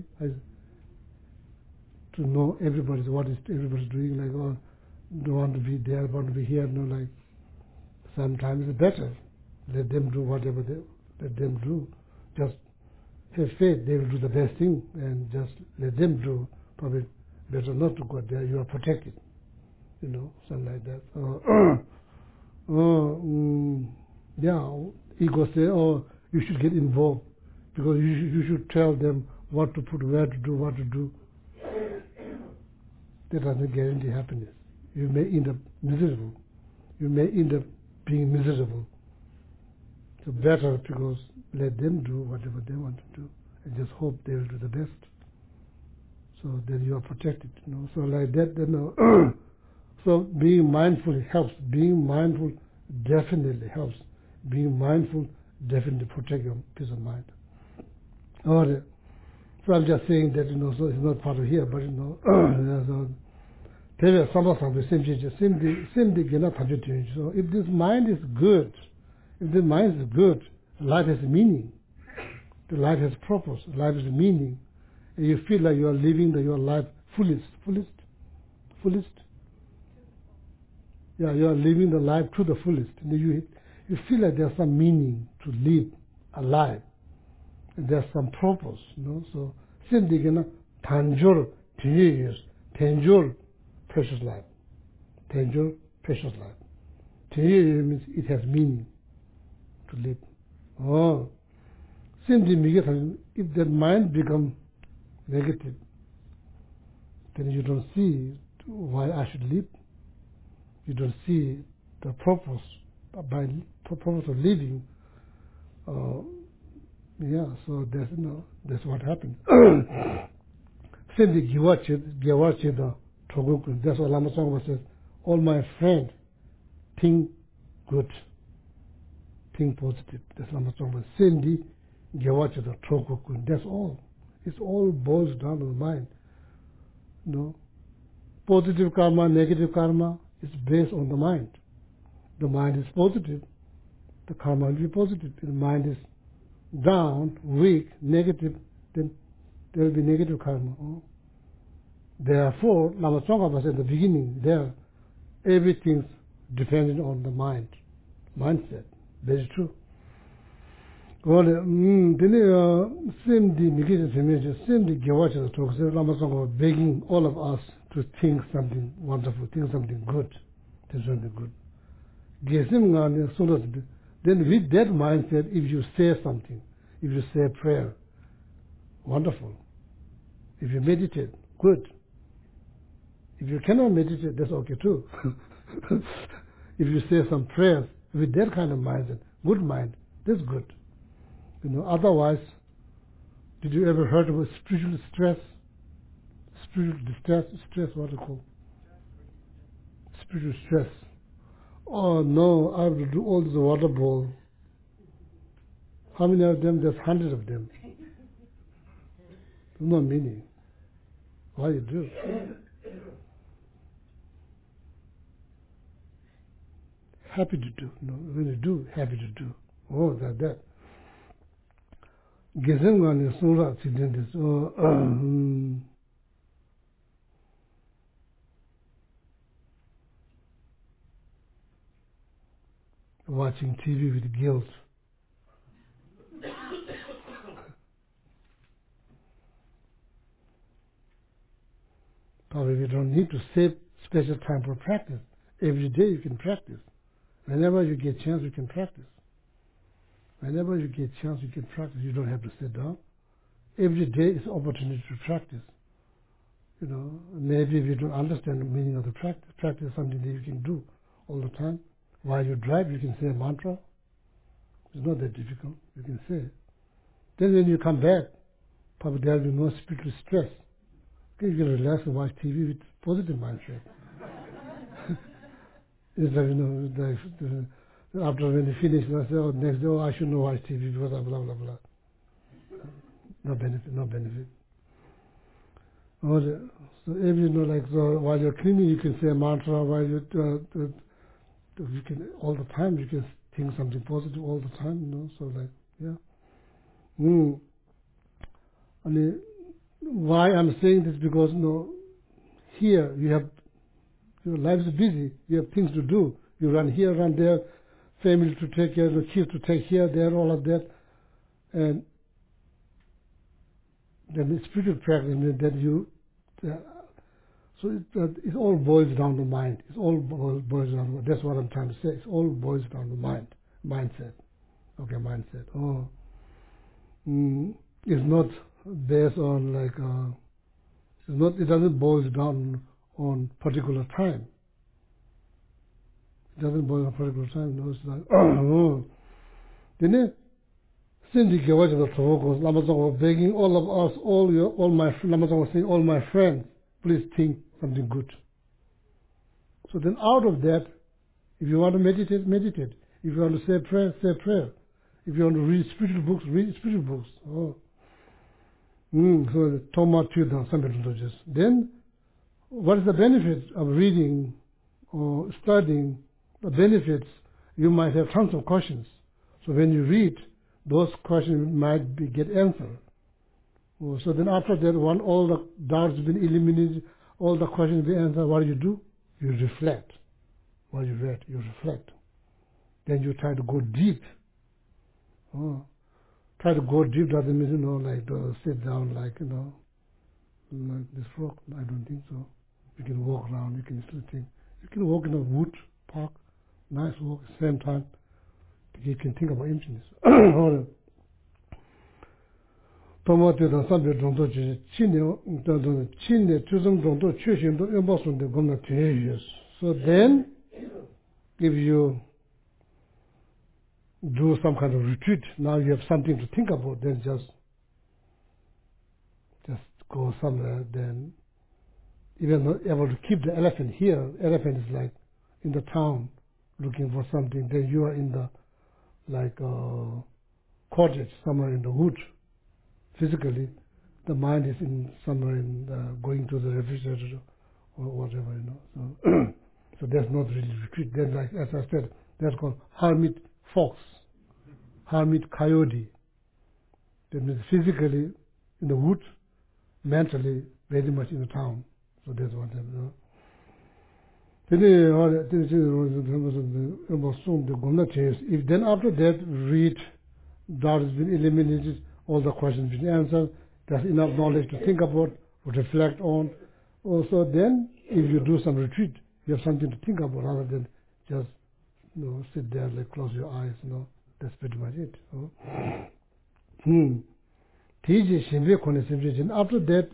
to know what everybody's doing, don't want to be there, want to be here, sometimes it's better. Let them do whatever let them do. Just have faith, they will do the best thing, and just let them do. Probably better not to go there, you are protected. Something like that. Ego say, you should get involved because you should tell them what to put, where to do, what to do. That doesn't guarantee happiness. You may end up miserable. You may end up being miserable. So better because let them do whatever they want to do and just hope they will do the best. So then you are protected. So like that, so being mindful helps. Being mindful definitely helps. Being mindful definitely protects your peace of mind. So I'm just saying that, so it's not part of here, but, so if this mind is good, life has meaning. The life has purpose, life has meaning. And you feel like you are living your life fullest. Yeah, you are living the life to the fullest. And you feel like there's some meaning to live alive. And there's some purpose, So, Sindigana, Tanjur, Tanjur, precious life. Tanjur, precious life. Tanjur means it has meaning to live. If that mind becomes negative, then you don't see why I should live. You don't see the purpose purpose of living. So that's what happens. Same the Gyawache the Togokun. That's what Lama Tsongkhapa says. All my friends, think good, think positive. That's Lama Tsongkhapa. Sendi Gewacha the Togokun. That's all. It all boils down to the mind. No, positive karma, negative karma is based on the mind. The mind is positive, the karma will be positive. If the mind is down, weak, negative, then there will be negative karma. Therefore, Lama Tsongkhapa said at the beginning, there everything's dependent on the mind, mindset. Very true. Well, same the Gewacha talk, Lama Tsongkhapa begging all of us to think something wonderful, think something good, think something good. Then with that mindset, if you say something, if you say a prayer, wonderful. If you meditate, good. If you cannot meditate, that's okay too. If you say some prayers with that kind of mindset, good mind, that's good. You know, otherwise, did you ever heard of spiritual stress? Spiritual distress, stress, what do you call? Spiritual stress. Oh no, I have to do all this water bowl. How many of them? There's hundreds of them. No meaning. Why you do? Happy to do. No, when you do, happy to do. Oh, that. Gezengan Surah Occidentis. Watching TV with guilt. Probably you don't need to save special time for practice. Every day you can practice. Whenever you get chance, you can practice. Whenever you get chance, you can practice. You don't have to sit down. Every day is an opportunity to practice. You know, maybe if you don't understand the meaning of the practice, practice is something that you can do all the time. While you drive, you can say a mantra. It's not that difficult. You can say it. Then when you come back, probably there will be no spiritual stress. Okay, you can relax and watch TV with positive mindset. It's like, you know, after when you finish, I say, oh, next day, I should know watch TV because blah, blah, blah. No benefit. So if you know, like, so while you're cleaning, you can say a mantra. While you can all the time. You can think something positive all the time. You know, so like, yeah. I mean, why I'm saying this because you know, here you have your life is busy. You have things to do. You run here, run there, family to take care, the kids to take here, there, all of that, and then the spiritual practice that you. So it all boils down to mind. It all boils down to mind. That's what I'm trying to say. It all boils down to mind, mindset. Okay, mindset. Oh, it's not based on like. It's not. It doesn't boil down on particular time. It doesn't boil on particular time. No, it's like oh. Then Cindy Gewacha the Togokun, Lama Tsongkhapa begging all of us, Lama Tsongkhapa saying, all my friends, please think something good. So then out of that, if you want to meditate, meditate. If you want to say prayer, say prayer. If you want to read spiritual books, read spiritual books. Oh. So Toma Tuda, some religious. Then, what is the benefit of reading or studying? The benefits, you might have tons of questions. So when you read, those questions might get answered. So then after that, when all the doubts have been eliminated, all the questions be answered, what do? You reflect. What you read, you reflect. Then you try to go deep. Try to go deep doesn't mean, you know, like sit down like, you know, like this frog. I don't think so. You can walk around, you can still think. You can walk in a wood, park, nice walk, at the same time. You can think about emptiness. 토마토도 삼별 정도 친내 주정 정도 최신도 연보선데 겁나 되어요. So then, if you do some kind of retreat, now you have something to think about, then just go somewhere, then even not able to keep the elephant here. Elephant is like in the town looking for something. Then you are in the like cottage somewhere in the woods. Physically, the mind is in somewhere in going to the refrigerator or whatever, So, so that's not really retreat. Then, like as I said, that's called hermit fox, hermit coyote. That means physically in the woods, mentally very much in the town. So that's what I'm. If then after that read, doubt has been eliminated, all the questions been answered, there's enough knowledge to think about, to reflect on. Also then, if you do some retreat, you have something to think about rather than just sit there, like close your eyes, that's pretty much it. After that,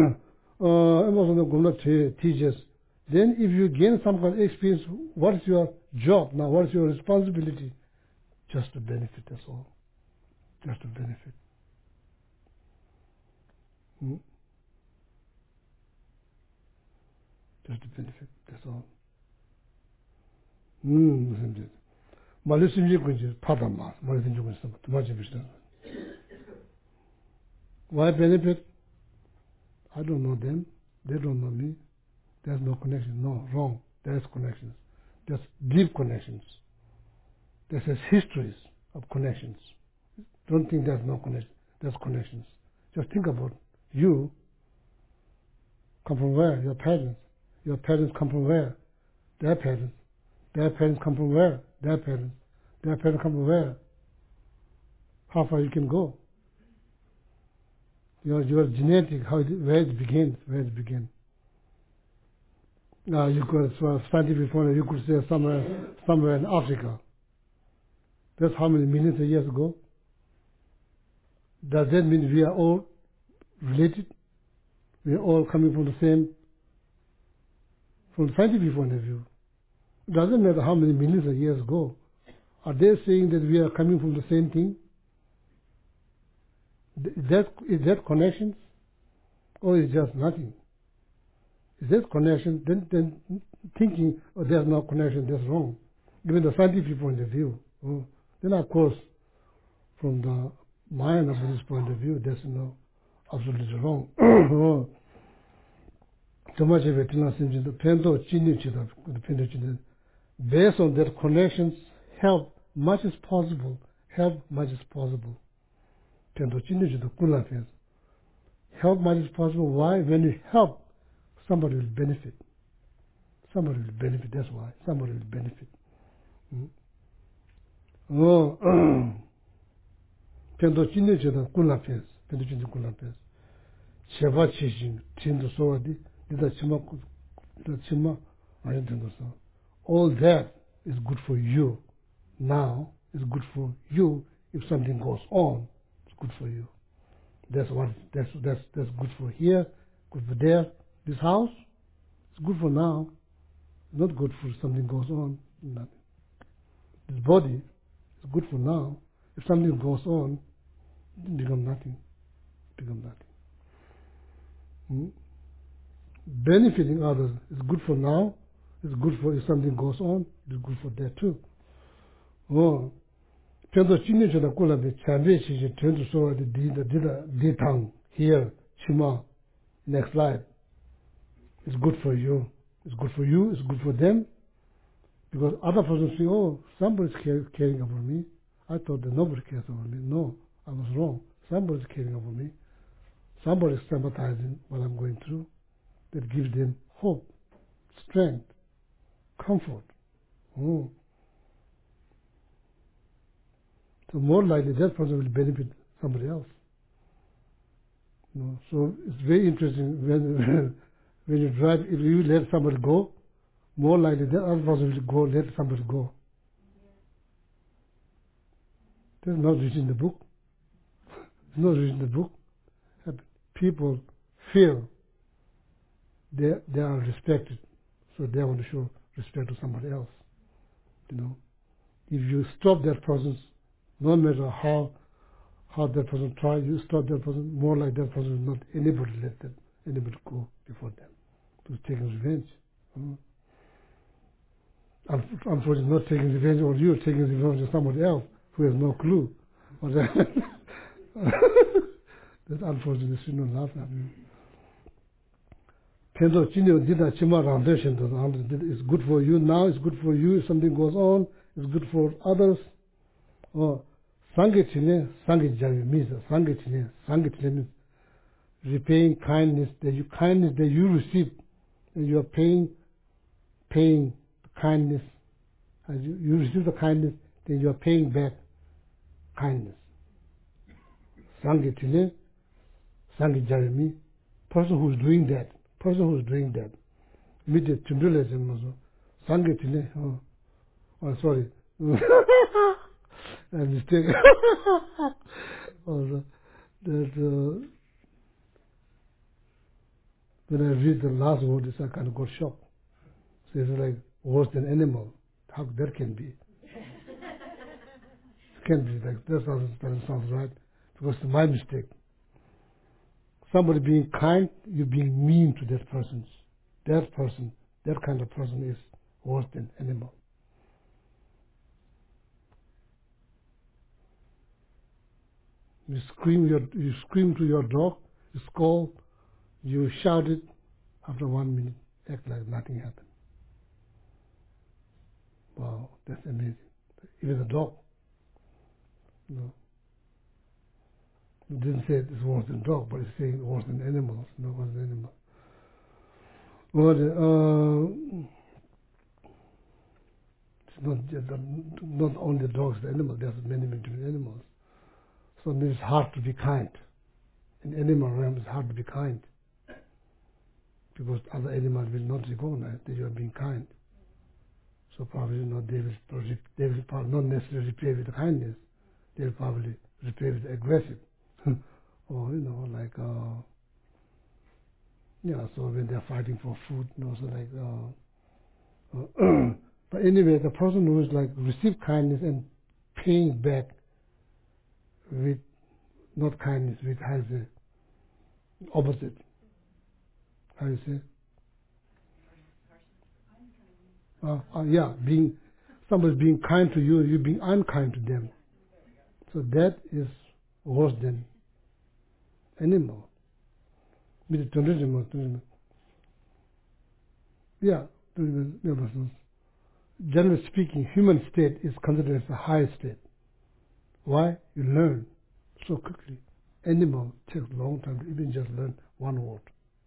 teaches. Then if you gain some kind of experience, what's your job now? What's your responsibility? Just to benefit, that's all. Just to benefit. Just to benefit, that's all. Why benefit? I don't know them. They don't know me. There's no connection. No, wrong. There's connections. There's deep connections. There's histories of connections. Don't think there's no connection. There's connections. Just think about you come from where? Your parents. Your parents come from where? Their parents. Their parents come from where? Their parents. Their parents come from where? How far you can go? Your genetic, where it begins. Now you could, scientific point, you could say somewhere in Africa. That's how many millions of years ago? Does that mean we are all related? We are all coming from the same, from the scientific point of view. It doesn't matter how many millions of years ago. Are they saying that we are coming from the same thing? Is that connections? Or is just nothing? Is that connection? Then thinking, there's no connection, that's wrong. Even the scientific point of view. Then of course, from the mind of this point of view, that's absolutely wrong. Based on that connections, help much as possible. Help much as possible. Help much as possible. Why? When you help, somebody will benefit. Somebody will benefit, that's why. Somebody will benefit. All that is good for you. Now is good for you. If something goes on, it's good for you. That's good for here, good for there. This house, it's good for now. Not good for something goes on. Nothing. This body is good for now. If something goes on, it becomes nothing. Benefiting others is good for now. It's good for if something goes on. It's good for that too. Here, Shima, next slide. It's good for you. It's good for you. It's good for them. Because other persons say, somebody's caring about me. I thought that nobody cares about me. No, I was wrong. Somebody's caring about me. Somebody's sympathizing what I'm going through. That gives them hope, strength, comfort. So more likely that person will benefit somebody else. So it's very interesting when you drive, if you let somebody go, more likely that other person will go, let somebody go. That's not written in the book. It's not written in the book. People feel they are respected, so they want to show respect to somebody else. If you stop that person, no matter how that person tries, you stop that person, more like that person will not let anybody go before them. who's taking revenge. Unfortunately, not taking revenge on you, taking revenge on somebody else who has no clue. That's unfortunate. You know, laugh at me. It's good for you now, it's good for you. If something goes on, it's good for others. Or Sangitine means Sangitine repaying kindness that you receive, and you are paying kindness. As you receive the kindness, then you are paying back kindness. Sangitine, Sangit person who is doing that. Immediate tribulation also. Sangitine, sorry. A mistake. Also, that when I read the last word, I kind of got shocked. So it's like worse than animal. How that can be? It can't be like that. Doesn't sound right, because it's my mistake. Somebody being kind, you're being mean to that person. That kind of person is worse than animal. You scream to your dog, you scold, you shout it. After 1 minute, act like nothing happened. Wow, that's amazing. Even the dog, it didn't say it's worse than dog, but it's saying worse than animals. No, worse than animals. Well, it's not only dogs, the animals. There's many different animals. So it's hard to be kind. In animal realm, it's hard to be kind, because other animals will not recognize that you are being kind. So probably they will probably not necessarily repay with kindness. They will probably repay with aggressive, or like so when they're fighting for food, so like. But anyway, the person who is like receive kindness and paying back with not kindness, with has the opposite. How you say? Somebody being kind to you, you being unkind to them. So that is worse than animal. Yeah, generally speaking, human state is considered as the highest state. Why? You learn so quickly. Animal takes a long time to even just learn one word.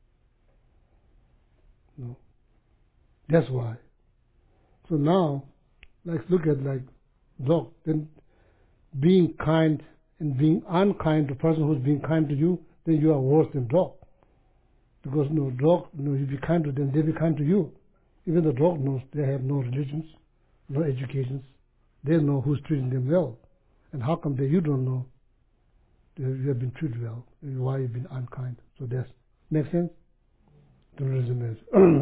No. That's why. So now, let's look at like dog. Then being kind and being unkind to the person who's being kind to you, then you are worse than dog. Because dog, you be kind to them, they be kind to you. Even the dog knows they have no religions, no educations. They know who's treating them well. And how come you don't know you have been treated well, why you've been unkind? So that's, make sense? The reason is,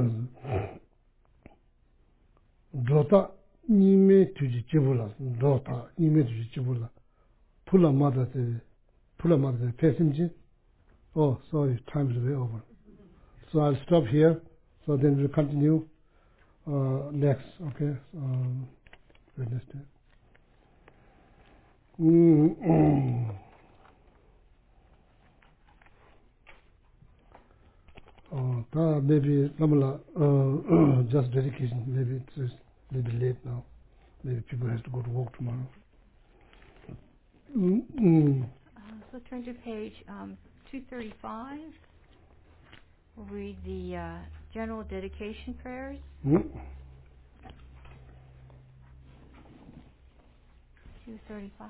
Drota nime tuji chibula, Drota nime tuji chibula. Pula mother passenger. Oh, sorry, time is way over. So I'll stop here. So then we'll continue next. Okay. Wednesday. Maybe just dedication. Maybe it's a little bit late now. Maybe people have to go to work tomorrow. So turn to page 235. We'll read the general dedication prayers. 235.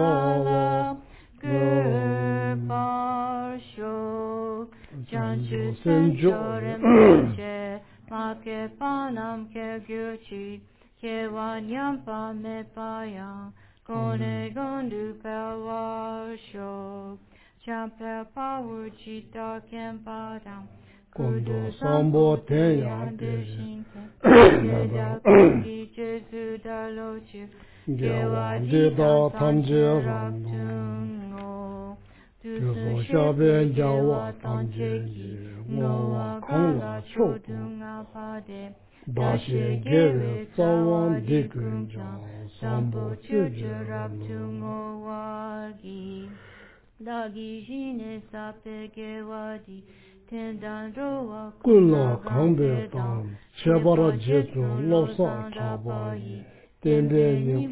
Janju senjo Make panam ke gyuchi, ke wanyam pa me payam, kone gondu pelwasho, champe pawu chita kem padam, kudu sambo te yande shinte, jeda kungi jesu dalochu, ke wajita tamje raptungo, tusu shebe jawa tanjeki, Noa kala chodunga pade, dashe gere sawan dikunja, sampo chuchu raptungo wagi, dagi jine sape gewadi, tendan roa kula kambe tam, chebara jetu losa chabayi, tende nyim.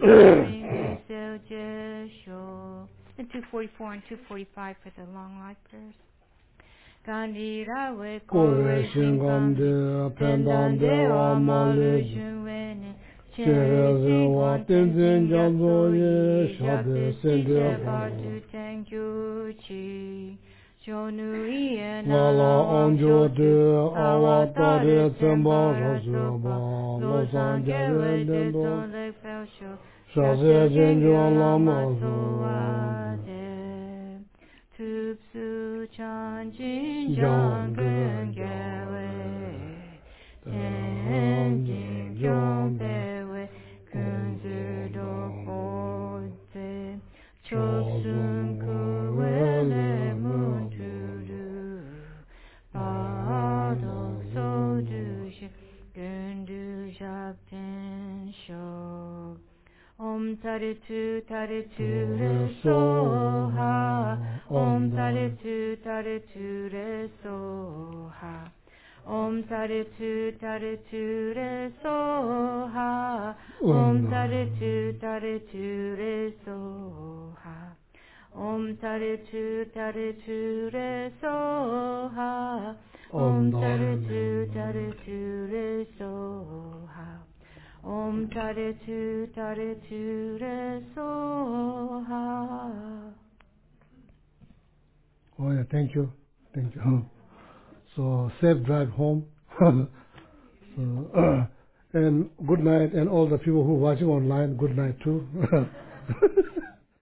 And 244 and 245 for the long life prayers. Kandira we kore shingande pendande amale juwene chere wa tenzin janzo ye shabe sende batu tengyu chi shonu iye nala anjo de awatare tsemba razoba losan jere dendo shaze jenjo lama zoade Tupsu chanjin janggen gewe, tenjin jombewe, kunzu dokote, chosun kuwele munturu, bado sodushi, gundu japten shok. Om taritu re soha. Om taritu re soha. Om taritu re soha. Om taritu re soha. Om taritu re soha. Om taritu re soha. Om taritu re soha. Oh yeah, thank you. So safe drive home. So, and good night, and all the people who are watching online, good night too.